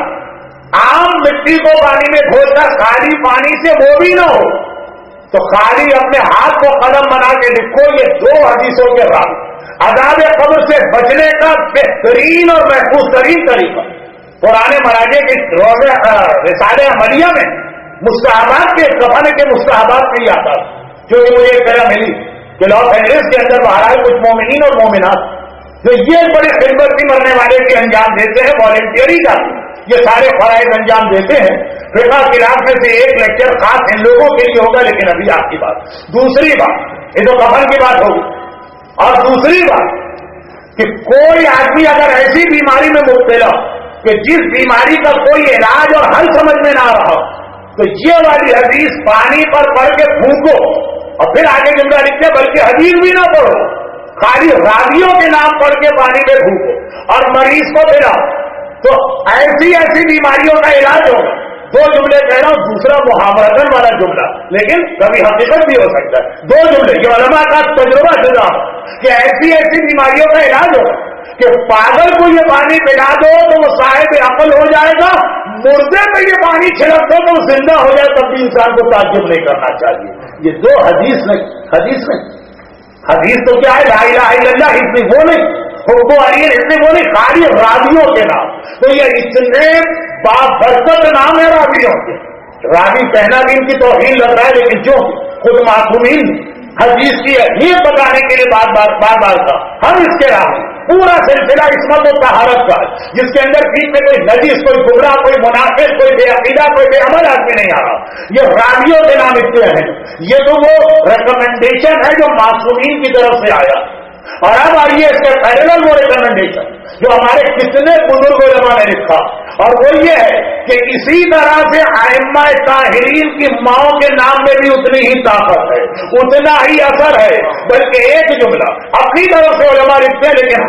आम मिट्टी को पानी में घोलकर खाली पानी से वो भी ना हो तो खाली अपने हाथ को कलम बना के लिखो। ये दो हदीसों के राह अज़ाब कब्र से बचने का बेहतरीन और महफूज तरीन तरीका पुराने मराजे के रिसाले अमलिया में मुस्तहबात के कफन के मुस्तहबात में ही आता, क्योंकि मुझे एक तरह मिली कि लॉस एंजलिस के अंदर बाहर कुछ मोमिनीन और मोमिनात जो ये बड़ी खिदमत की मरने वाले के अंजाम देते हैं, वॉलेंटियरी का ये सारे फराइज अंजाम देते हैं। फिर खिलाफ में से एक लेक्चर खास इन लोगों के लिए होगा, लेकिन अभी आपकी बात। दूसरी बात, ये तो कफन की बात होगी, और दूसरी बात कि कोई आदमी अगर ऐसी बीमारी में मुब्तला कि जिस बीमारी का कोई इलाज और हल समझ में ना रहा, तो ये वाली हदीस पानी पर पढ़ के फूंको और फिर आगे जुमला लिखते, बल्कि हदीस भी ना पढ़ो, खाली रावियों के नाम पढ़ के पानी में फूंको और मरीज को पिलाओ, तो ऐसी ऐसी बीमारियों का इलाज होगा। दो जुमले कह रहा हूं, दूसरा मुहावरतन वाला जुमला, लेकिन कभी हकीकत भी हो सकता है। दो जुमले ये उलमा का तजुर्बा शुदा कि ऐसी ऐसी बीमारियों का इलाज होगा कि पागल को ये पानी पिला दो तो वो साहिब अकल हो जाएगा, मुर्दे पे ये पानी छिड़क दो तो वो जिंदा हो जाए, तब भी इंसान को ताज्जुब नहीं करना चाहिए। ये दो हदीस में हदीस तो क्या है, ला इलाहा इल्लल्लाह इसमें वो नहीं, हुब्बु अली इसमें वो नहीं, खाली रावियों के नाम। तो ये इतने बाबरकत नाम है रावियों के, रावी कहना भी इनकी तौहीन लग रहा है, लेकिन जो खुद मासूमीन हदीस की अहमियत बताने के लिए बार बार का हम इसके रावी पूरा सिलसिला इसमत और तहारत का, जिसके अंदर बीच में कोई नजीस, कोई गुमराह, कोई मुनाफिक, कोई बेअकीदा, कोई बेअमल आदमी नहीं आ रहा। ये रावियों के नाम इतने हैं। ये तो वो रिकमेंडेशन है जो मासूमीन की तरफ से आया, और अब आइए इसके पैरेलल वो रिकमेंडेशन जो हमारे कितने बुजुर्ग उलमा ने लिखा, और वो ये है कि इसी तरह से आइम्मा ताहिरीन की माओ के नाम में भी उतनी ही ताकत है, उतना ही असर है, बल्कि एक जुमला अपनी तरफ से उलमा लिखते हैं, लेकिन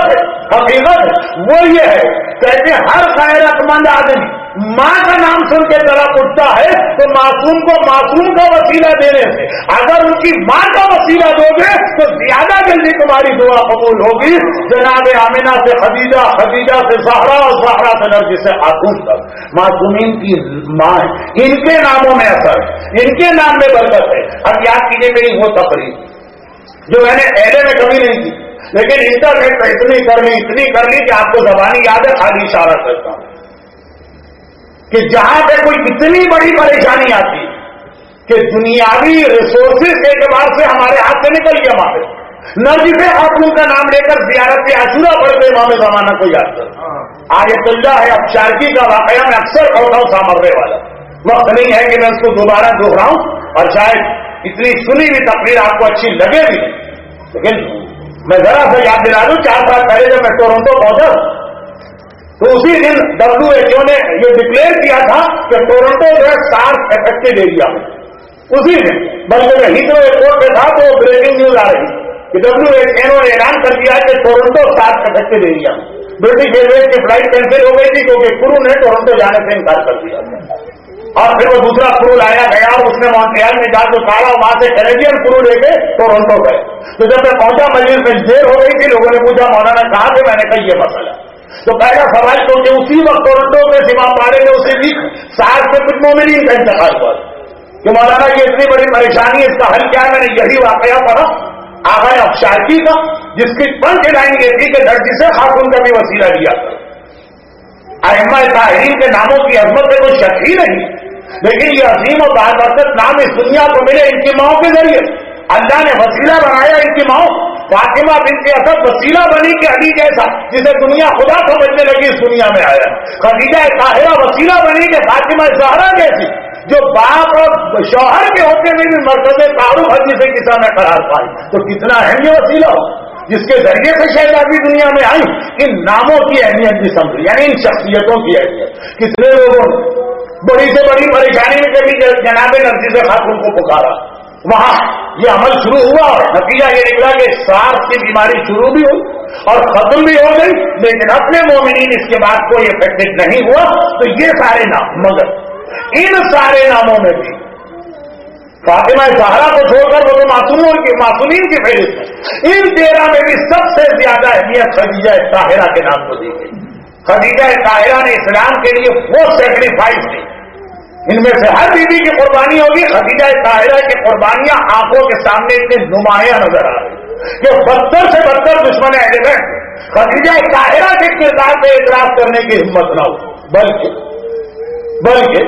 हकीकत वो ये है, कहते हर खैरतमंद आदमी मां का नाम सुन के तरफ उठता है तो मासूम को मासूम का वसीला देने से, अगर उनकी मां का वसीला दोगे तो ज्यादा जल्दी तुम्हारी दुआ कबूल होगी। जनाब आमिना से खदीजा, खदीजा से ज़हरा और ज़हरा से नरगिस से खातून तक मासूमीन की मां, इनके नामों में असर है, इनके नाम में बरकत है। अब याद कीजिए मेरी वो तकरीर जो मैंने पहले में कभी नहीं की, लेकिन इंटरनेट पर इतनी कर ली कि आपको जबानी याद है, खाली इशारा करता हूं कि जहां पे कोई इतनी बड़ी परेशानी आती कि दुनियावी रिसोर्सेज के एतबार से हमारे हाथ से निकल गया माफिल, नरगिस खातून का नाम लेकर ज़ियारत आशूरा पढ़ते इमाम ज़माना को याद करो। आयतुल्लाह अफशारकी का वाकया मैं अक्सर कहता हूं, सामर्रे वाला वक्त नहीं है कि मैं उसको दोबारा दोहराऊं, और शायद इतनी सुनी हुई तकरीर आपको अच्छी लगे भी, लेकिन मैं जरा सा याद दिला दूं, 4 साल पहले जब मैं टोरंटो पहुंचा तो उसी दिन WHO ने ये डिक्लेयर किया था कि टोरंटो जो है सार्स एफेक्टेड एरिया में, उसी दिन। बल्कि मैं हीथ्रो एयरपोर्ट पे था तो ब्रेकिंग न्यूज आ रही कि WHO ने ऐलान कर दिया कि टोरंटो सार्स एफेक्टेड एरिया में। ब्रिटिश एयरवेज की फ्लाइट कैंसिल हो गई थी क्योंकि क्रू ने टोरंटो जाने से इनकार कर दिया, और फिर वो दूसरा क्रू लाया गया और उसने मॉन्ट्रियल में जाकर उतारा, वहां से कैनेडियन क्रू लेके टोरंटो गए। तो जब मैं पहुंचा मस्जिद में देर हो गई थी, लोगों ने पूछा मौलाना कहां थे, मैंने कहा ये मसला। तो पहला सवाल क्योंकि उसी वक्त टोरंटो में इमाम पाड़े ने उसी वीक सार से कुछ मोमिनीन का इंतकाल हुआ कि मौलाना ये इतनी बड़ी परेशानी है, इसका हल क्या है। मैंने यही वाकया पढ़ा आगा अफशारकी का, जिसकी पंच लाइन ये थी कि नरगिस खातून का भी वसीला लिया। अइम्मा ताहिरीन के नामों की अजमत में कोई शक ही नहीं, लेकिन ये अजीम और बाबरकत नाम इस दुनिया को मिले इनकी माओ के जरिए। अल्लाह ने वसीला बनाया इनकी माओ। फातिमा बिन्ते असद वसीला बनी कि अली जैसा जिसे दुनिया खुदा समझने लगी इस दुनिया में आया। खदीजा ताहिरा वसीला बनी कि फातिमा ज़हरा जैसी जो बाप और शौहर के होते हुए भी मर्तबे तारुफ हज से किसा में करार पाई। तो कितना अहम ये वसीला हो जिसके जरिए से शहजादी दुनिया में आई। इन नामों की अहमियत भी समझ, यानी इन शख्सियतों की अहमियत। कितने लोगों ने बड़ी से बड़ी परेशानी में कभी जनाबे नरगिस खातून को पुकारा, वहां ये अमल शुरू हुआ और नतीजा ये निकला कि सार्स की बीमारी शुरू भी हुई और खत्म भी हो गई, लेकिन अपने मोमिनीन इसके बाद कोई इफेक्टेड नहीं हुआ। तो ये सारे नाम, मगर इन सारे नामों में भी फातिमा ज़हरा को छोड़कर वो तो मासूमीन की फहरिस्त है। इन 13 में भी सबसे ज्यादा अहमियत खदीजा ताहिरा के नाम को दी गई। खदीजा ताहिरा ने इस्लाम के लिए वो सेक्रीफाइस दी, इनमें से हर बीबी की कुर्बानी होगी। खदीजा ताहिरा की कुर्बानियां आंखों के सामने इतनी नुमायां नजर आ रही कि बदतर से बदतर दुश्मन अहले बैत खदीजा ताहिरा के किरदार पे इतराज करने की हिम्मत न हो, बल्कि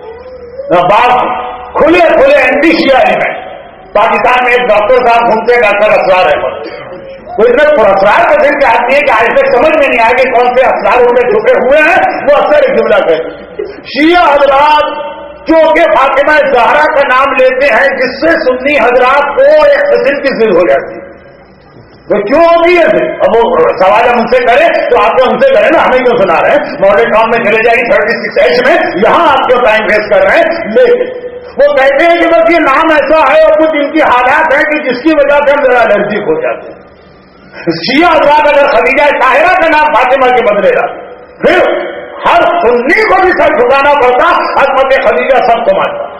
बात खुले खुले एंटी शिया एलिमेंट। पाकिस्तान में एक डॉक्टर साहब घूमते हैं, डॉक्टर असरार अहमद, तो इसमें पुरस्कार किस्म के आदमी है कि आज तक समझ में नहीं आया कि कौन से असरार उनमें छुपे हुए हैं। वो अक्सर एक जुमला कहते हैं, शिया हजरात जो कि फातिमा ज़हरा का नाम लेते हैं, जिससे सुन्नी हजरात को एक किस्म की जिद हो जाती है। तो क्यों होगी है? अब वो सवाल हम उनसे करें तो आपको हमसे करें ना, हमें क्यों सुना रहे हैं? मॉडल टाउन में चले जाइए 36H में, यहां आप क्यों टाइम वेस्ट कर रहे हैं? लेकिन वो कहते हैं कि बस ये नाम ऐसा है और कुछ इनकी हालात है कि जिसकी वजह से हम जरा एलर्जिक हो जाते हैं। शिया हजरात अगर खदीजा ताहिरा का नाम फातिमा के बदले डालते, फिर हर सुन्नी को भी सर झुकाना पड़ता, अज़मत खदीजा सबको मानता।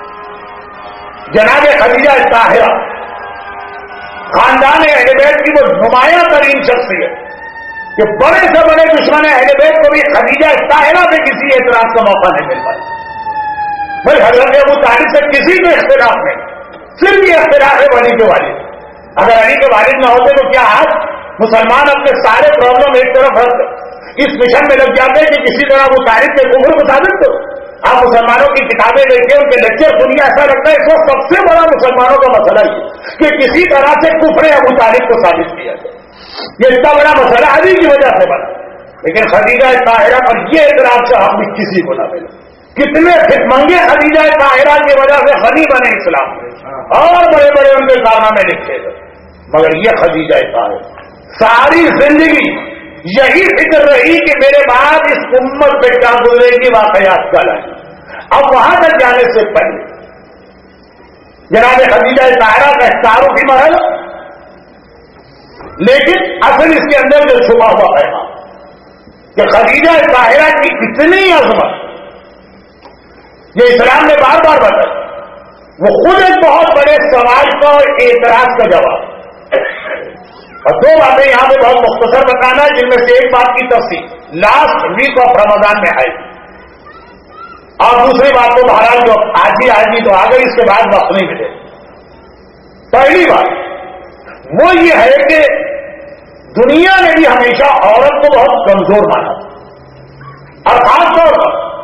जनाब खदीजा ताहिरा खानदान अहले बैत की वो नुमायां तरीन शख्सियत कि बड़े से बड़े दुश्मन अहले बैत को भी खदीजा ताहिरा पे किसी एतराज का मौका नहीं मिल पाया। भाई हजरत अबू तालिब से किसी को इख्तिलाफ नहीं, सिर्फ ये इख्तिलाफ है अली के वालिद। अगर अली के वालिद न होते तो क्या आज मुसलमान अपने सारे प्रॉब्लम एक तरफ रख इस मिशन में लग जाते कि किसी तरह अबू तालिब के कुफ्र को साबित करो। आप मुसलमानों की किताबें देखिए, उनके लेक्चर सुनिए, ऐसा लगता है इसको सबसे बड़ा मुसलमानों का मसला ही कि किसी तरह से कुफ्र अबू तालिब को साबित किया जाए। ये इतना बड़ा मसला अली की वजह से बना, लेकिन खदीजा ताहिरा पर ये इतराज का हक भी किसी को ना मिला। कितने फिटमंगे खदीजा ताहिरा की वजह से गनी बने इस्लाम में और बड़े बड़े उनके कारनामे लिखे गए, मगर ये खदीजा ताहिरा सारी जिंदगी यही फिक्र रही कि मेरे बाद इस उम्मत पे क्या गुजरेगी, वाकयात कल है। अब वहां तक जाने से पहले जनाब खदीजा ताहिरा का तारुफी महल, लेकिन असल इसके अंदर जो छुपा हुआ है कि खदीजा ताहिरा की इतनी अजमत ये इस्लाम ने बार बार बताया, वो खुद एक बहुत बड़े सवाल का और एतराज का जवाब। और दो बातें यहां पे बहुत मुख्तसर बताना है, जिनमें से एक बात की तफसील लास्ट वीक ऑफ रमजान में आई, और दूसरी बात तो बहरहाल जो आज ही तो आ गई, इसके बाद वक्त नहीं मिले। पहली बात वो ये है कि दुनिया ने भी हमेशा औरत को बहुत कमजोर माना, और खासतौर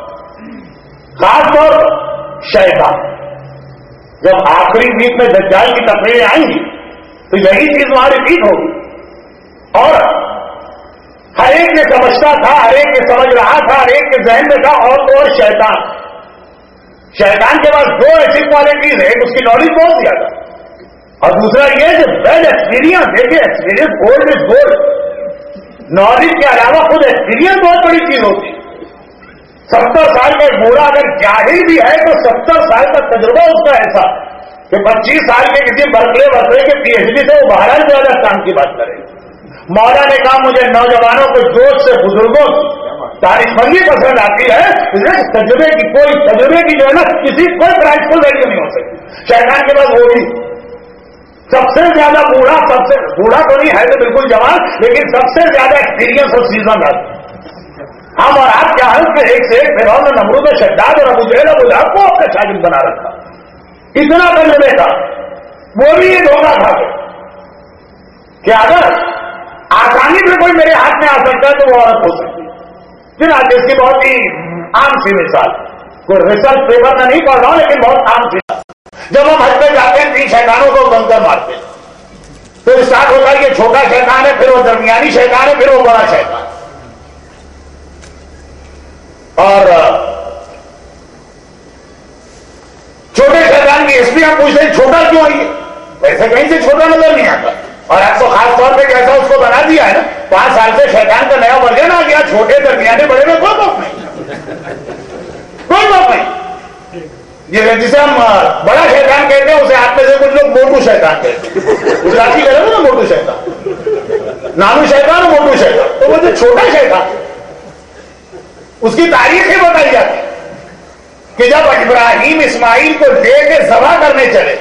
पर शैतान। जब आखिरी वीक में दज्जाल की तकरीरें आएंगी تو یہی چیز وہاں ریپیٹ ہوگی. اور ہر ایک نے سمجھتا تھا, ہر ایک نے سمجھ رہا تھا, ہر ایک کے ذہن میں تھا اور تو اور شیطان کے پاس دو ایسی کوالٹیز ہے, اس کی نالج بہت زیادہ, اور دوسرا یہ کہ ویل ایکسپیرینس. دیکھیے experience gold is gold. Knowledge کے علاوہ خود ایکسپیرینس بہت بڑی چیز ہوتی ہے. 70 سال کا بوڑھا اگر جاہل بھی ہے تو 70 سال کا تجربہ اس کا ایسا کہ 25 سال کے کسی برکلے کے پی ایچ ڈی سے وہ بہرحال زیادہ کام کی بات کرے. مولا نے کہا مجھے نوجوانوں کو جوش سے بزرگوں تاریخ بندی پسند آتی ہے. تجربے کی جو ہے نا کسی کوئی پرائز فل ویلیو نہیں ہو سکتی. شیطان کے پاس وہ بھی سب سے زیادہ بوڑھا تو نہیں ہے تو بالکل جوان, لیکن سب سے زیادہ ایکسپیرینس اور سیزن آتی. ہم اور آپ کے حل سے ایک سے ایک فرعون اور نمرود و شداد اور ابو جہل ابو لہب کو اپنے شاگرد بنا رکھا. اتنا تجربے کا وہ بھی یہ دھوکہ تھا کہ اگر آسانی سے کوئی میرے ہاتھ میں آ سکتا ہے تو وہ عورت ہو سکتی ہے. جناب اس کی بہت ہی عام سی مثال, کوئی ریسرچ پیپر میں نہیں پڑھ رہا ہوں لیکن بہت عام سی. جب ہم حج پہ جاتے ہیں 3 شیطانوں کو بنکر مارتے ہیں تو اسٹارٹ ہوتا ہے یہ چھوٹا شیطان ہے, پھر وہ درمیانی شیطان ہے, پھر وہ بڑا شیطان. اور چھوٹے شیطان کی ہسٹری ہم پوچھتے ہیں چھوٹا کیوں ہے, ویسے کہیں سے چھوٹا نظر نہیں آتا. اور آپ کو خاص طور پہ کیسا اس کو بنا دیا ہے نا, 5 سال سے شیطان کا نیا ورژن آ گیا. چھوٹے درمیانے بڑے میں کوئی بات نہیں. یہ جسے ہم بڑا شیطان کہتے ہیں اسے آپ میں سے کچھ لوگ موٹو شیطان کہتے ہیں. گجراتی کہتے ہیں نا موٹو شیطان, نانو شیطان اور موٹو شیطان. تو وہ جو چھوٹا شیطان اس کی تاریخ ہی بتائی جاتی ہے کہ جب ابراہیم اسماعیل کو لے کے ذبح کرنے چلے,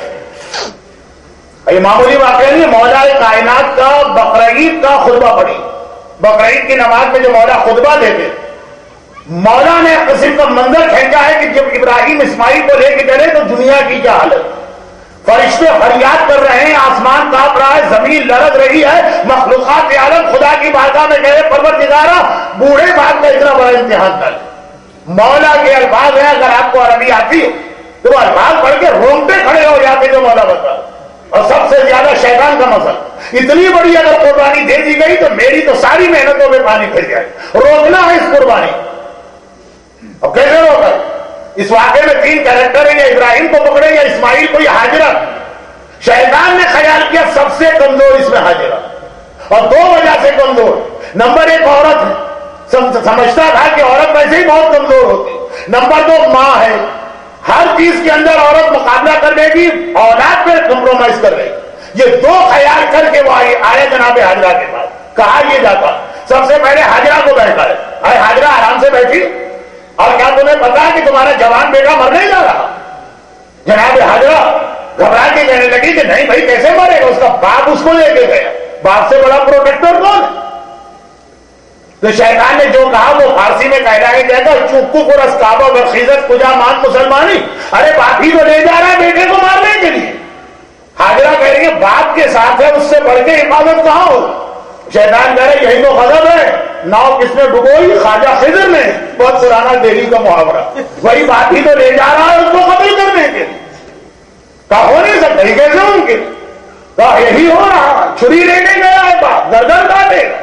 یہ معمولی واقعہ نہیں, مولا کائنات کا بقرعید کا خطبہ پڑھی. بقرعید کی نماز میں جو مولا خطبہ دیتے, مولا نے قسم کا منظر کھینچا ہے کہ جب ابراہیم اسماعیل کو لے کے چلے تو دنیا کی کیا حالت. فرشتے فریاد کر رہے ہیں, آسمان کانپ رہا ہے, زمین لرز رہی ہے, مخلوقات عالم خدا کی بارگاہ میں کہہ رہے پروردگارا بوڑھے باپ کا اتنا بڑا امتحان کر. مولا کے الفاظ ہیں, اگر آپ کو عربی آتی ہو تو وہ الفاظ پڑھ کے رونگٹے کھڑے ہو جاتے جو مولا بتا. اور سب سے زیادہ شیطان کا مسئلہ, اتنی بڑی اگر قربانی دے دی گئی تو میری تو ساری محنتوں میں پانی پھر جائے. روکنا ہے اس قربانی. اور کیسے روکا؟ اس واقعے میں 3 کیریکٹر ہیں, یا ابراہیم کو پکڑے یا اسماعیل کو یا حاجرہ. شیطان نے خیال کیا سب سے کمزور اس میں حاجرہ, اور 2 وجہ سے کمزور. نمبر 1 عورت ہے, سمجھتا تھا کہ عورت ویسے ہی بہت کمزور ہوتی. نمبر 2 ماں ہے, ہر چیز کے اندر عورت مقابلہ کر لے گی, اولاد پہ کمپرومائز کر رہی. یہ 2 خیال کر کے وہ آئے جناب حاجرہ کے پاس. کہا یہ جاتا سب سے پہلے حاجرہ کو بیٹھا ہے. ارے حاجرہ آرام سے بیٹھی, اور کیا تمہیں پتا ہے کہ تمہارا جوان بیٹا مرنے جا رہا. جناب حاجرہ گھبرا کے کہنے لگی کہ نہیں بھائی کیسے مرے گا, اس کا باپ اس کو لے کے گیا. باپ سے بڑا پروٹیکٹر کون ہے؟ تو شیطان نے جو کہا وہ فارسی میں کہہ رہا ہے کہتا چوکو کو رس کعبہ برخیزت کجا مان مسلمانی. ارے باپ ہی تو لے جا رہا ہے بیٹے کو مارنے کے لیے. حاجرہ کہہ رہی ہے باپ کے ساتھ ہے, اس سے بڑھ کے حفاظت کہاں ہو. شیطان کہہ رہے یہی تو غضب ہے, ناؤ کس نے ڈبوئی, خواجہ خضر نے. بہت پرانا دہلی کا محاورہ. وہی باپ ہی تو لے جا رہا ہے اس کو قتل کرنے کے لیے. کہا ہو نہیں سکتا, ہی کیسے ممکن. کہا یہی ہو رہا, چھری لے کے گیا ہے باپ, گردن کاٹے گا.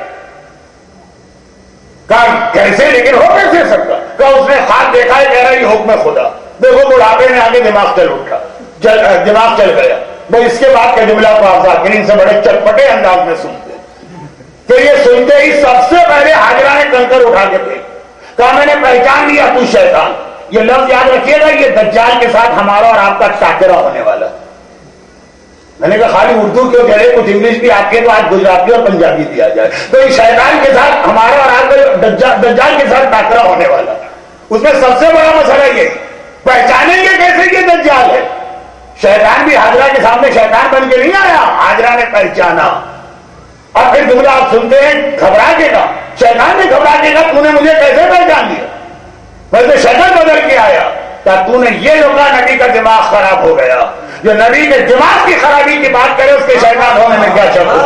کہا کیسے, لیکن ہو کیسے سکتا. کہا اس نے خواب دیکھا ہے, کہہ رہا یہ حکم خدا. دیکھو بڑھاپے میں آگے دماغ چل اٹھا, دماغ چل گیا. وہ اس کے بعد کے جملہ کو آپ ذاکرین سے بڑے چٹپٹے انداز میں سنتے. تو یہ سنتے ہی سب سے پہلے حاجرہ نے کنکر اٹھا کے پھینک. کہا میں نے پہچان لیا تو شیطان. یہ لفظ یاد رکھیے گا, یہ دجال کے ساتھ ہمارا اور آپ کا ٹاکرا ہونے والا. میں نے کہا خالی اردو کیوں کہہ رہے, کچھ انگلش بھی آپ کے تو آج گجراتی اور پنجابی دیا جائے. تو یہ شیطان کے ساتھ ہمارا اور آپ کا دجال کے ساتھ ٹاکرا ہونے والا. اس میں سب سے بڑا مسئلہ یہ پہچانیں گے کیسے یہ دجال ہے. شیطان بھی حاجرہ کے سامنے شیطان بن کے نہیں آیا, حاجرہ نے پہچانا. اور پھر جملہ آپ سنتے ہیں گھبرا کے گا, شیطان نے گھبرا کے گا تو نے مجھے کیسے پہچان دیا, میں تو شکل بدل کے آیا. تو نے یہ جو کہا نبی کا دماغ خراب ہو گیا. جو نبی کے دماغ کی خرابی کی بات کرے اس کے شیطان ہونے میں کیا شک.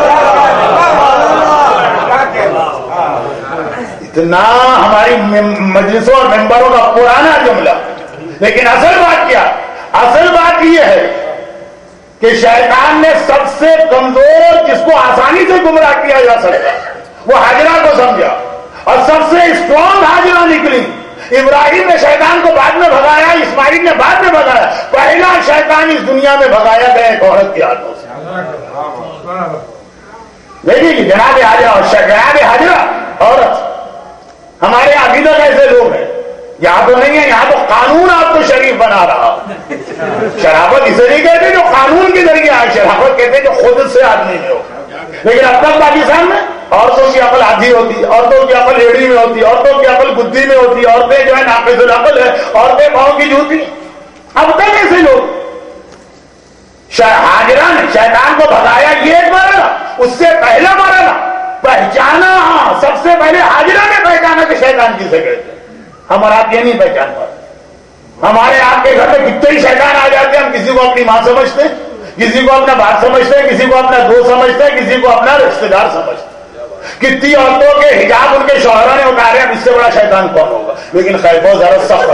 اتنا ہماری مجلسوں اور ممبروں کا پرانا جملہ. لیکن اصل بات کیا, اصل بات یہ ہے کہ شیطان نے سب سے کمزور جس کو آسانی سے گمراہ کیا جا سکتا وہ حاجرہ کو سمجھا، اور سب سے اسٹرانگ حاجرہ نکلی۔ ابراہیم نے شیطان کو بعد میں بھگایا، اسماعیل نے بعد میں بھگایا، پہلا شیطان اس دنیا میں بھگایا گیا ایک عورت کے ہاتھوں سے۔ دیکھیے کہ جناب حاجرہ عورت، ہمارے عقیدہ کیسے لوگ ہیں، یہاں تو نہیں ہے، یہاں تو قانون آپ کو شریف بنا رہا۔ شرافت اسے نہیں کہتے جو قانون کے ذریعے آئے، شرافت کہتے جو خود سے آدمی میں ہو۔ لیکن اب تک پاکستان میں عورتوں کی عقل آدھی ہوتی، عورتوں کی عقل ایڑی میں ہوتی، عورتوں کی عقل بدھی میں ہوتی، عورتیں جو ہے ناقص العقل ہے، عورتیں پاؤں کی جوتی۔ اب تک ایسے لوگ، حاجرہ نے شیطان کو بھگایا، یہ ایک مرحلہ، اس سے پہلا مرحلہ پہچانا، سب سے پہلے حاجرہ نے پہچانا کہ شیطان کسے کہتے ہیں۔ ہم اور آپ یہ نہیں پہچان پاتے۔ ہمارے آپ کے گھر میں کتنے ہی شیطان آ جاتے ہیں، ہم کسی کو اپنی ماں سمجھتے ہیں، کسی کو اپنا باپ سمجھتے ہیں، کسی کو اپنا دوست سمجھتے ہیں، کسی کو اپنا رشتے دار سمجھتے ہیں۔ کتنی عورتوں کے حجاب ان کے شوہروں نے اتارے، اب اس سے بڑا شیطان کون ہوگا؟ لیکن خیر بہت زیادہ سخت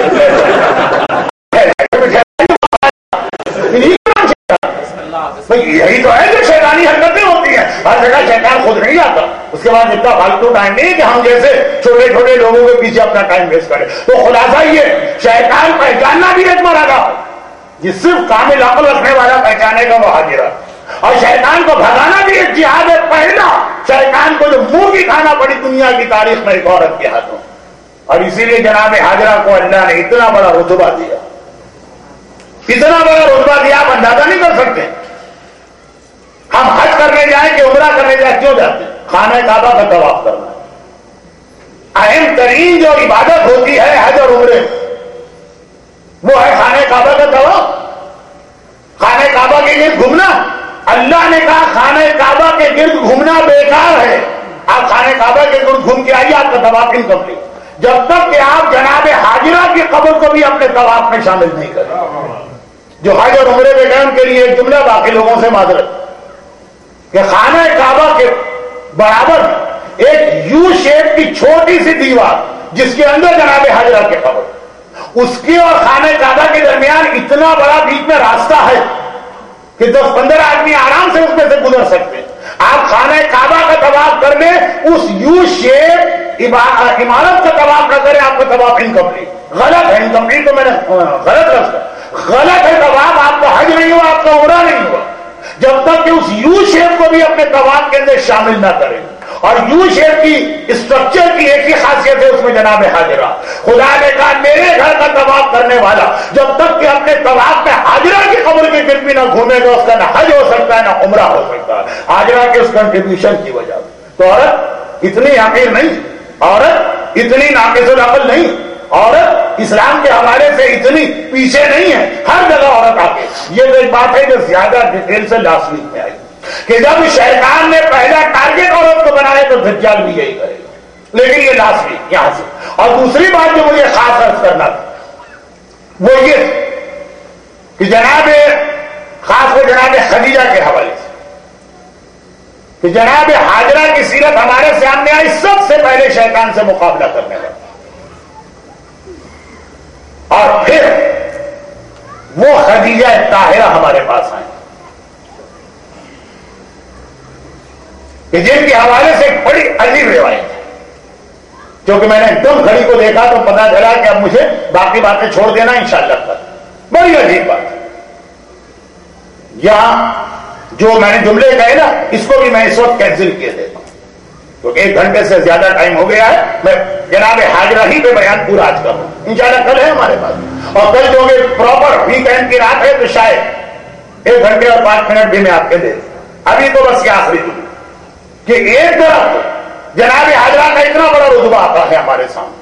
یہی تو ہے جو شیطانی حرکتیں ہوتی ہیں، ہر جگہ شیطان خود نہیں آتا، اس کے بعد اتنا فالتو ٹائم نہیں کہ ہم جیسے چھوٹے چھوٹے لوگوں کے پیچھے اپنا ٹائم ویسٹ کریں۔ تو خلاصہ یہ شیطان پہچاننا بھی ایک مرحلہ ہے، جس صرف کامل عقل رکھنے والا پہچانے گا وہ حاجرہ، اور شیطان کو بھگانا بھی ایک جہاد ہے۔ پہلا شیطان کو جو منہ کی کھانا پڑی دنیا کی تاریخ میں ایک عورت کے ہاتھوں، اور اسی لیے جناب حاجرہ کو اللہ نے اتنا بڑا رتبہ دیا، اتنا بڑا رتبہ دیا، آپ اندازہ نہیں کر سکتے۔ ہم حج کرنے جائیں کہ عمرہ کرنے جائیں، کیوں جاتے ہیں؟ خانہ کعبہ کا طواف کرنا ہے۔ اہم ترین جو عبادت ہوتی ہے حج اور عمرے، وہ ہے خانہ کعبہ کا طواف، خانہ کعبہ کے گرد گھومنا۔ اللہ نے کہا خانہ کعبہ کے گرد گھومنا بیکار ہے، آپ خانہ کعبہ کے گرد گھوم کے آئیے، آپ کا طواف انکمپلیٹ، جب تک کہ آپ جناب حاجرہ کی قبر کو بھی اپنے طواف میں شامل نہیں کریں۔ جو حج اور عمرے میں گئے ان کے لیے ایک جملہ، باقی لوگوں سے معذرت، کہ خانہ کعبہ کے برابر ایک یو شیپ کی چھوٹی سی دیوار جس کے اندر جناب حاجرہ کے قبر، اس کی اور خانہ کعبہ کے درمیان اتنا بڑا بیچ میں راستہ ہے کہ 10-15 آدمی آرام سے اس میں سے گزر سکتے ہیں۔ آپ خانہ کعبہ کا طواف کر لیں، اس یو شیپ عمارت کا طواف نہ کریں، آپ کا طواف انکمپلیٹ، غلط ہے۔ انکمپلیٹ تو میں نے غلط لفظ، غلط ہے طواف، آپ کا حج نہیں ہوا، آپ کا عمرہ نہیں ہوا جب تک کہ اس یو شیپ کو بھی اپنے طواف کے اندر شامل نہ کریں۔ اور یو شیپ کی اسٹرکچر کی ایک ہی خاصیت ہے اس میں جناب حاجرہ، خدا نے کہا میرے گھر کا طواف کرنے والا جب تک کہ اپنے طواف میں حاجرہ کی قبر کے گرد بھی نہ گھومے گا، اس کا نہ حج ہو سکتا ہے نہ عمرہ ہو سکتا ہے، حاجرہ کے اس کنٹریبیوشن کی وجہ سے۔ تو عورت اتنی حقیر نہیں، عورت اتنی ناقص العقل نہیں، عورت اسلام کے حوالے سے اتنی پیچھے نہیں ہے، ہر جگہ عورت آگے۔ یہ تو ایک بات ہے جو زیادہ ڈیٹیل سے لاسٹ ویک میں آئی کہ جب شیطان نے پہلا ٹارگٹ عورت کو بنایا تو دجال بھی یہی کرے گا، لیکن یہ لاسٹ ویک یہاں سے۔ اور دوسری بات جو مجھے خاص عرض کرنا تھا وہ یہ کہ جناب خاص کر جناب خدیجہ کے حوالے سے کہ جناب حاجرہ کی سیرت ہمارے سامنے آئی سب سے پہلے شیطان سے مقابلہ کرنے والا، اور پھر وہ خدیجہ طاہرہ ہمارے پاس آئے کہ جن کے حوالے سے ایک بڑی عجیب روایت ہے، کیونکہ میں نے دم گھڑی کو دیکھا تو پتا چلا کہ اب مجھے باقی باتیں چھوڑ دینا انشاءاللہ کل۔ بڑی عجیب بات ہے، یہاں جو میں نے جملے کہے نا اس کو بھی میں اس وقت کینسل کیے دیتا ہوں کیونکہ 1 گھنٹے سے زیادہ ٹائم ہو گیا ہے۔ میں جناب حاجرہ ہی پہ بیان پورا آج کروں، انشاءاللہ کل ہے ہمارے پاس، اور کل جو پراپر ویکینڈ کی رات ہے تو شاید 1 گھنٹے اور 5 منٹ بھی میں آپ کے دے دوں۔ ابھی تو بس یہ آخری دن کہ ایک طرف جناب حاجرہ کا اتنا بڑا رتبہ آتا ہے ہمارے سامنے،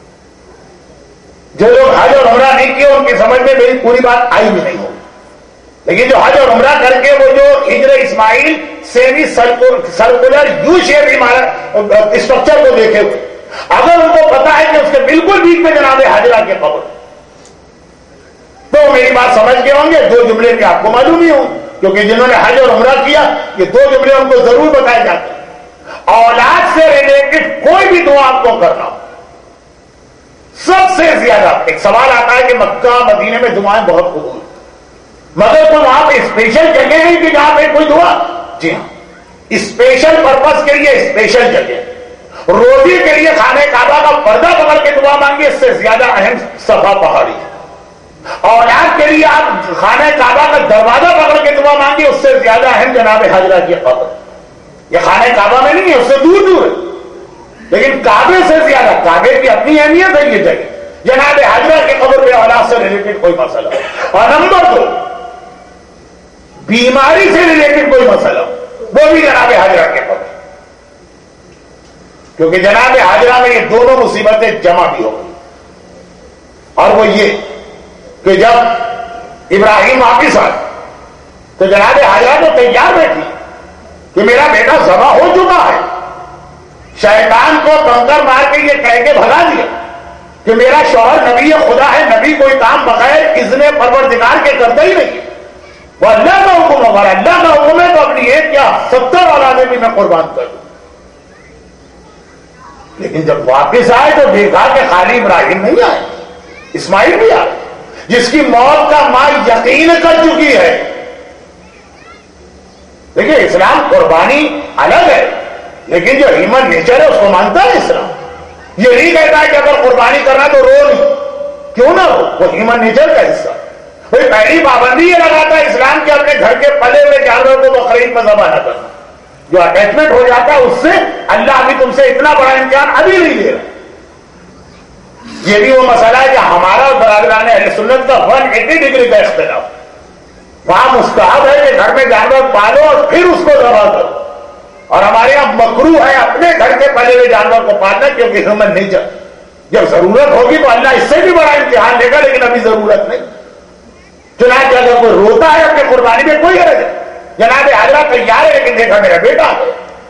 جو لوگ حج اور عمرہ نہیں کیے ان کی سمجھ میں میری پوری بات آئی بھی نہیں ہوگی، لیکن جو حج اور عمرہ کر کے وہ جو ہجر اسماعیل سیمی سرکولر یو شیپ عمارت اسٹرکچر کو دیکھے ہوئے، اگر ان کو پتا ہے کہ اس کے بالکل بیچ میں جناب حاجرہ کے قبر، تو میری بات سمجھ کے ہوں گے۔ 2 جملے کے آپ کو معلوم ہی ہوں کیونکہ جنہوں نے حج اور عمرہ کیا یہ 2 جملے ان کو ضرور بتائے جاتے ہیں۔ اولاد سے ریلیٹڈ کوئی بھی دعا آپ کو کرنا ہو، سب سے زیادہ ایک سوال آتا ہے کہ مکہ مدینے میں دعائیں بہت قبول، مگر تو وہاں پہ اسپیشل جگہ ہے کہ جہاں پہ کوئی دعا؟ جی ہاں، اسپیشل پرپز کے لیے اسپیشل جگہ. روزی کے لیے خانہ کعبہ کا پردہ پکڑ کے دعا مانگی، اس سے زیادہ اہم صفا پہاڑی ہے. اولاد کے لیے آپ خانہ کعبہ کا دروازہ پکڑ کے دعا مانگی، اس سے زیادہ اہم جناب حاجرہ کی قبر. یہ خانہ کعبہ میں نہیں ہے، اس سے دور دور ہے، لیکن کعبے سے زیادہ، کعبے کی اپنی اہمیت ہے یہ جگہ. جناب حاجرہ کی قبر پہ اولاد سے ریلیٹڈ کوئی مسئلہ. اور نمبر 2، بیماری سے ریلیٹڈ کوئی مسئلہ، وہ بھی جناب حاجرہ کے قبر. کیونکہ جناب حاجرہ میں یہ دونوں مصیبتیں جمع بھی ہو گئی. اور وہ یہ کہ جب ابراہیم واپس آئے تو جناب حاجرہ تو تیار بیٹھی کہ میرا بیٹا ذبح ہو چکا ہے. شیطان کو کنکر مار کے یہ کہہ کے بھگا دیا کہ میرا شوہر نبی خدا ہے، نبی کوئی کام بغیر اذن پروردگار کے کرتا ہی نہیں. وہ اللہ کا حکم ہمارا، اللہ کا حکم ہے تو اپنی ایک کیا 70 اولادیں بھی میں قربان کر دوں. لیکن جب واپس آئے تو دیکھا کہ خالی ابراہیم نہیں آئے، اسماعیل بھی آئے، جس کی موت کا ماں یقین کر چکی ہے. دیکھیے اسلام قربانی الگ ہے، لیکن جو ہیومن نیچر ہے اس کو مانتا ہے اسلام. یہ نہیں کہتا ہے کہ اگر قربانی کرنا تو رو نہیں، کیوں نہ رو، وہ ہیومن نیچر کا حصہ. بھائی پہلی پابندی یہ لگاتا ہے اسلام کے اپنے گھر کے پلے ہوئے جانور کو بقرعید میں ذبح نہ کرنا. جو اٹیچمنٹ ہو جاتا ہے اس سے اللہ ابھی تم سے اتنا بڑا امتحان ابھی نہیں دے رہا. یہ بھی وہ مسئلہ ہے کہ ہمارا اور برادران اہل سنت کا 180 ڈگری کا اختلاف. وہاں مستحب ہے کہ گھر میں جانور پالو اور پھر اس کو ذبح کرو، اور ہمارے یہاں مکروہ ہے اپنے گھر کے پلے ہوئے جانور کو پالنا، کیونکہ ہیومن نیچر. جب ضرورت ہوگی تو اللہ اس سے بھی بڑا امتحان دے گا، لیکن ابھی ضرورت نہیں. چنانچہ اگر کوئی روتا ہے اپنی قربانی میں کوئی حرج ہے. جناب حاجرہ تیار ہے، لیکن دیکھا میرا بیٹا ہے.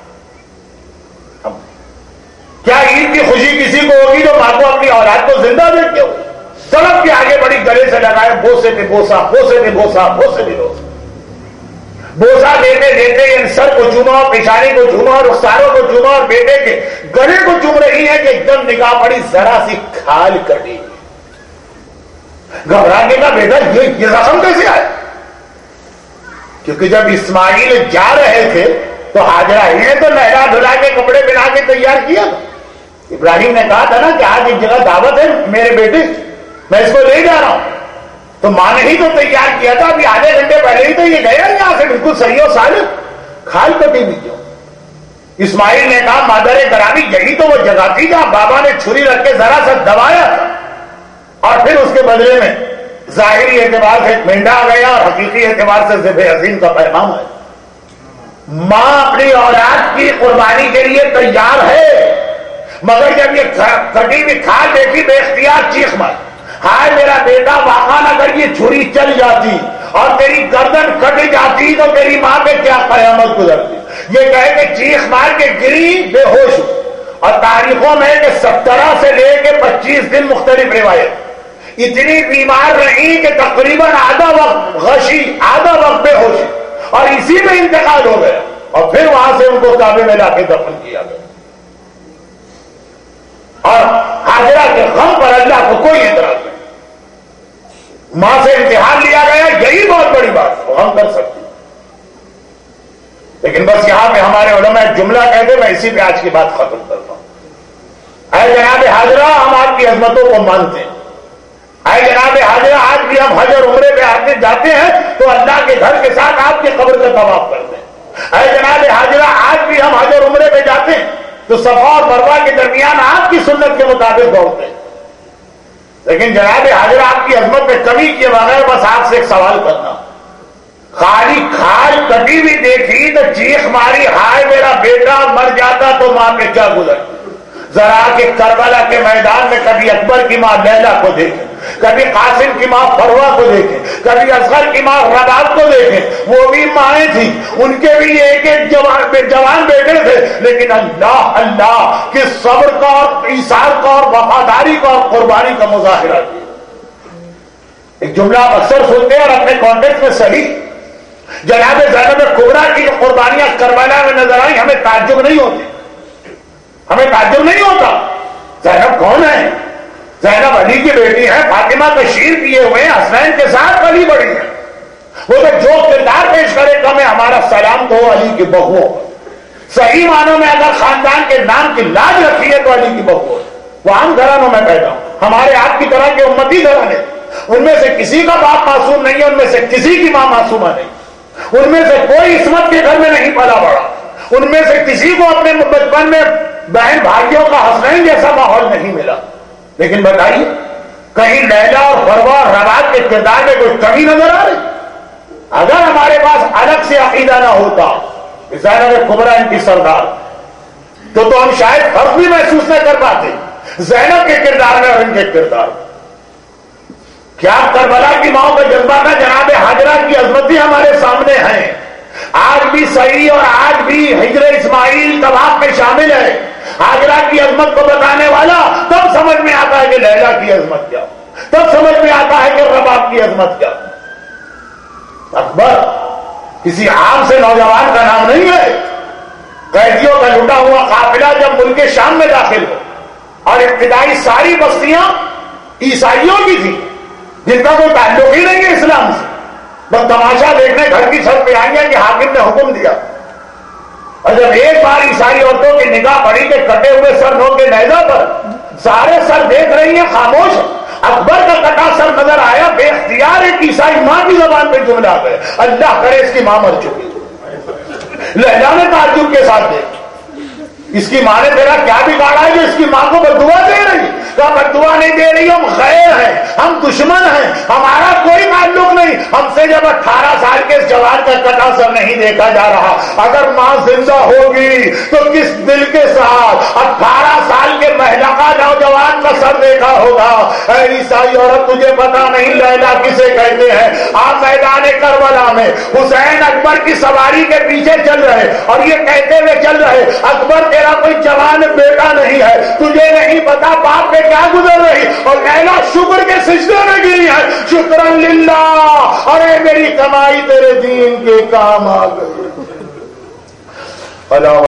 کیا عید کی خوشی کسی کو ہوگی جو ماں کو اپنی اولاد کو زندہ دیکھتے ہو؟ سڑک کے آگے بڑی گلے سے لگائے، بوسے پہ بوسا، بوسے پہ بوسا، بوسے پہ بوسا. بوسا دیتے دیتے ان سر کو چوما، پیشانی کو چوما، رخساروں کو چوما، اور بیٹے کے گلے کو چوم رہی ہے کہ ایک دم نگاہ پڑی، ذرا سی کھال کٹی. گھبرانے کا بیٹا یہ زخم کیسے آئے؟ کیونکہ جب اسماعیل جا رہے تھے تو حاجرہ ہی نے تو نہلا دھلا کے کپڑے پہنا کے تیار کیا تھا. ابراہیم نے کہا تھا نا کہ آج ایک جگہ دعوت ہے میرے بیٹے، میں اس کو لے جا رہا ہوں. تو ماں نے ہی تو تیار کیا تھا. ابھی آدھے گھنٹے پہلے ہی تو یہ گیا یہاں سے بالکل صحیح و سالم، کھال کٹی بھی کیوں؟ اسماعیل نے کہا مادر گرامی یہی تو وہ جگہ تھی جہاں بابا نے چھری رکھ کے ذرا سا دبایا تھا، اور پھر اس کے بدلے میں ظاہری اعتبار سے ایک مینڈا آ گیا اور حقیقی اعتبار سے ذبح عظیم کا پیغام ہے. ماں اپنی اولاد کی قربانی کے لیے تیار ہے، مگر جب یہ کٹی ہوئی کھال دیکھی بے اختیار چیخ مار، ہائے میرا بیٹا، واقعہ اگر یہ چھری چل جاتی اور تیری گردن کٹ جاتی تو تیری ماں پہ کیا قیامت گزرتی. یہ کہے کہ چیخ مار کے گری بے ہوش. اور تاریخوں میں کہ 17 سے لے کے 25 دن مختلف روایت، اتنی بیمار رہی کہ تقریباً آدھا وقت غشی، آدھا وقت بے ہوشی، اور اسی میں انتقال ہو گیا. اور پھر وہاں سے ان کو کعبے میں لا کے دفن کیا گیا. اور حاجرہ کے غم پر اللہ کو کوئی اعتراض نہیں. ماں سے امتحان لیا گیا، یہی بہت بڑی بات وہ ہم کر سکتے. لیکن بس یہاں پہ ہمارے علماء ایک جملہ کہتے، میں اسی پہ آج کی بات ختم کرتا ہوں. اے جناب حاجرہ، ہم آپ کی عظمتوں کو مانتے ہیں. اے جناب حاجرہ، آج بھی ہم حج اور عمرے پہ آتے جاتے ہیں تو اللہ کے گھر کے ساتھ آپ کی قبر کا طواف کرتے ہیں. اے جناب حاجرہ، آج بھی ہم حج اور عمرے پہ جاتے ہیں تو صفا اور مروہ کے درمیان آپ کی سنت کے مطابق دوڑتے ہیں. لیکن جناب حاجرہ، آپ کی عظمت میں کمی کیے بغیر بس آپ سے ایک سوال کرنا، خالی کھال کٹی بھی دیکھی تو چیخ ماری، ہائے میرا بیٹا، مر جاتا تو ماں پہ کیا گزرتی. ذرا کہ کربلا کے میدان میں کبھی اکبر کی ماں لیلا کو دیکھیں، کبھی قاسم کی ماں فروہ کو دیکھیں، کبھی اصغر کی ماں رباب کو دیکھیں. وہ بھی مائیں تھیں، ان کے بھی ایک ایک جوان بیٹے تھے، لیکن اللہ اللہ کے صبر کا اور ایثار کا اور وفاداری کا اور قربانی کا مظاہرہ کیا. ایک جملہ آپ اکثر سنتے ہیں اور اپنے کانٹیکٹ میں صحیح، جناب زینب کبریٰ کی قربانیاں کربلا میں نظر آئی، ہمیں تعجب نہیں ہوتی، ہمیں تعجب نہیں ہوتا. زینب کون ہے؟ زینب علی کی بیٹی ہے، فاطمہ تشہیر کیے ہوئے ہیں، حسنین کے ساتھ علی بڑی ہے. وہ تو جو کردار پیش کرے گا میں ہمارا سلام تو علی کی بہو، صحیح معنوں میں اگر خاندان کے نام کی لاج رکھی ہے تو علی کی بہو، وہ عام گھرانوں میں پیدا ہوں، ہمارے آپ کی طرح کے امتی گھرانے، ان میں سے کسی کا باپ معصوم نہیں ہے، ان میں سے کسی کی ماں معصومہ نہیں، ان میں سے کوئی عصمت کے گھر میں نہیں پلا بڑا، ان میں سے کسی کو اپنے بچپن میں بہن بھائیوں کا حسنین جیسا ماحول نہیں ملا، لیکن بتائیے کہیں لیلا اور فروا اور رباب کے کردار میں کوئی کمی نظر آ رہی؟ اگر ہمارے پاس الگ سے عقیدہ نہ ہوتا زینب کبریٰ ان کی سردار تو ہم شاید فرق بھی محسوس نہ کر پاتے زینب کے کردار میں اور ان کے کردار میں۔ کیا کربلا کی ماؤں کا جذبہ نہ جناب ہاجرہ کی عظمت بھی ہمارے سامنے ہیں، آج بھی صحیح اور آج بھی ہجر اسماعیل طواف میں شامل ہے، ہاجرہ کی عظمت کو بتانے والا تب سمجھ میں آتا ہے کہ لیلا کی عظمت کیا، تب سمجھ میں آتا ہے کہ رباب کی عظمت کیا۔ اکبر کسی عام سے نوجوان کا نام نہیں ہے، قیدیوں کا لوٹا ہوا قافلہ جب ملک شام میں داخل ہو اور ابتدائی ساری بستیاں عیسائیوں کی تھی جن کا کوئی تعلق ہی نہیں ہے اسلام سے، بس تماشا دیکھنے گھر کی چھت پہ آئیں گے کہ حاکم نے حکم دیا، اور جب ایک بار عیسائی عورتوں کی نگاہ پڑی کہ کٹے ہوئے سر نو کے نیزہ پر سارے سر دیکھ رہی ہیں خاموش، اکبر کا کٹا سر نظر آیا، بے اختیار ایک عیسائی ماں کی زبان پہ جملہ آ گئے، اللہ کرے اس کی ماں مر چکی۔ لیلا نے تعجب کے ساتھ دیکھ، اس کی ماں نے تیرا کیا بگاڑا ہے جو اس کی ماں کو بددعا دے رہی؟ کہا بددعا نہیں دے رہی، ہم خیر ہیں، ہم دشمن ہیں، ہمارا کوئی تعلق نہیں، ہم سے جب 18 سال کے اس جوان کا کٹا سر نہیں دیکھا جا رہا، اگر ماں زندہ ہوگی تو کس دل کے ساتھ 18 سال کے مہلکہ نوجوان کا سر دیکھا ہوگا۔ اے عیسائی عورت تجھے پتا نہیں لیلا کسے کہتے ہیں؟ آپ میدان کربلا میں حسین اکبر کی سواری کے پیچھے چل رہے اور یہ کہتے ہوئے چل رہے اکبر تیرا کوئی جوان بیٹا نہیں ہے، تجھے نہیں پتا باپ پہ کیا گزر رہی، اور لیلا شکر کے سجدے میں گری ہے، شکرن للہ، ارے میری کمائی تیرے دین کے کام آ گئی۔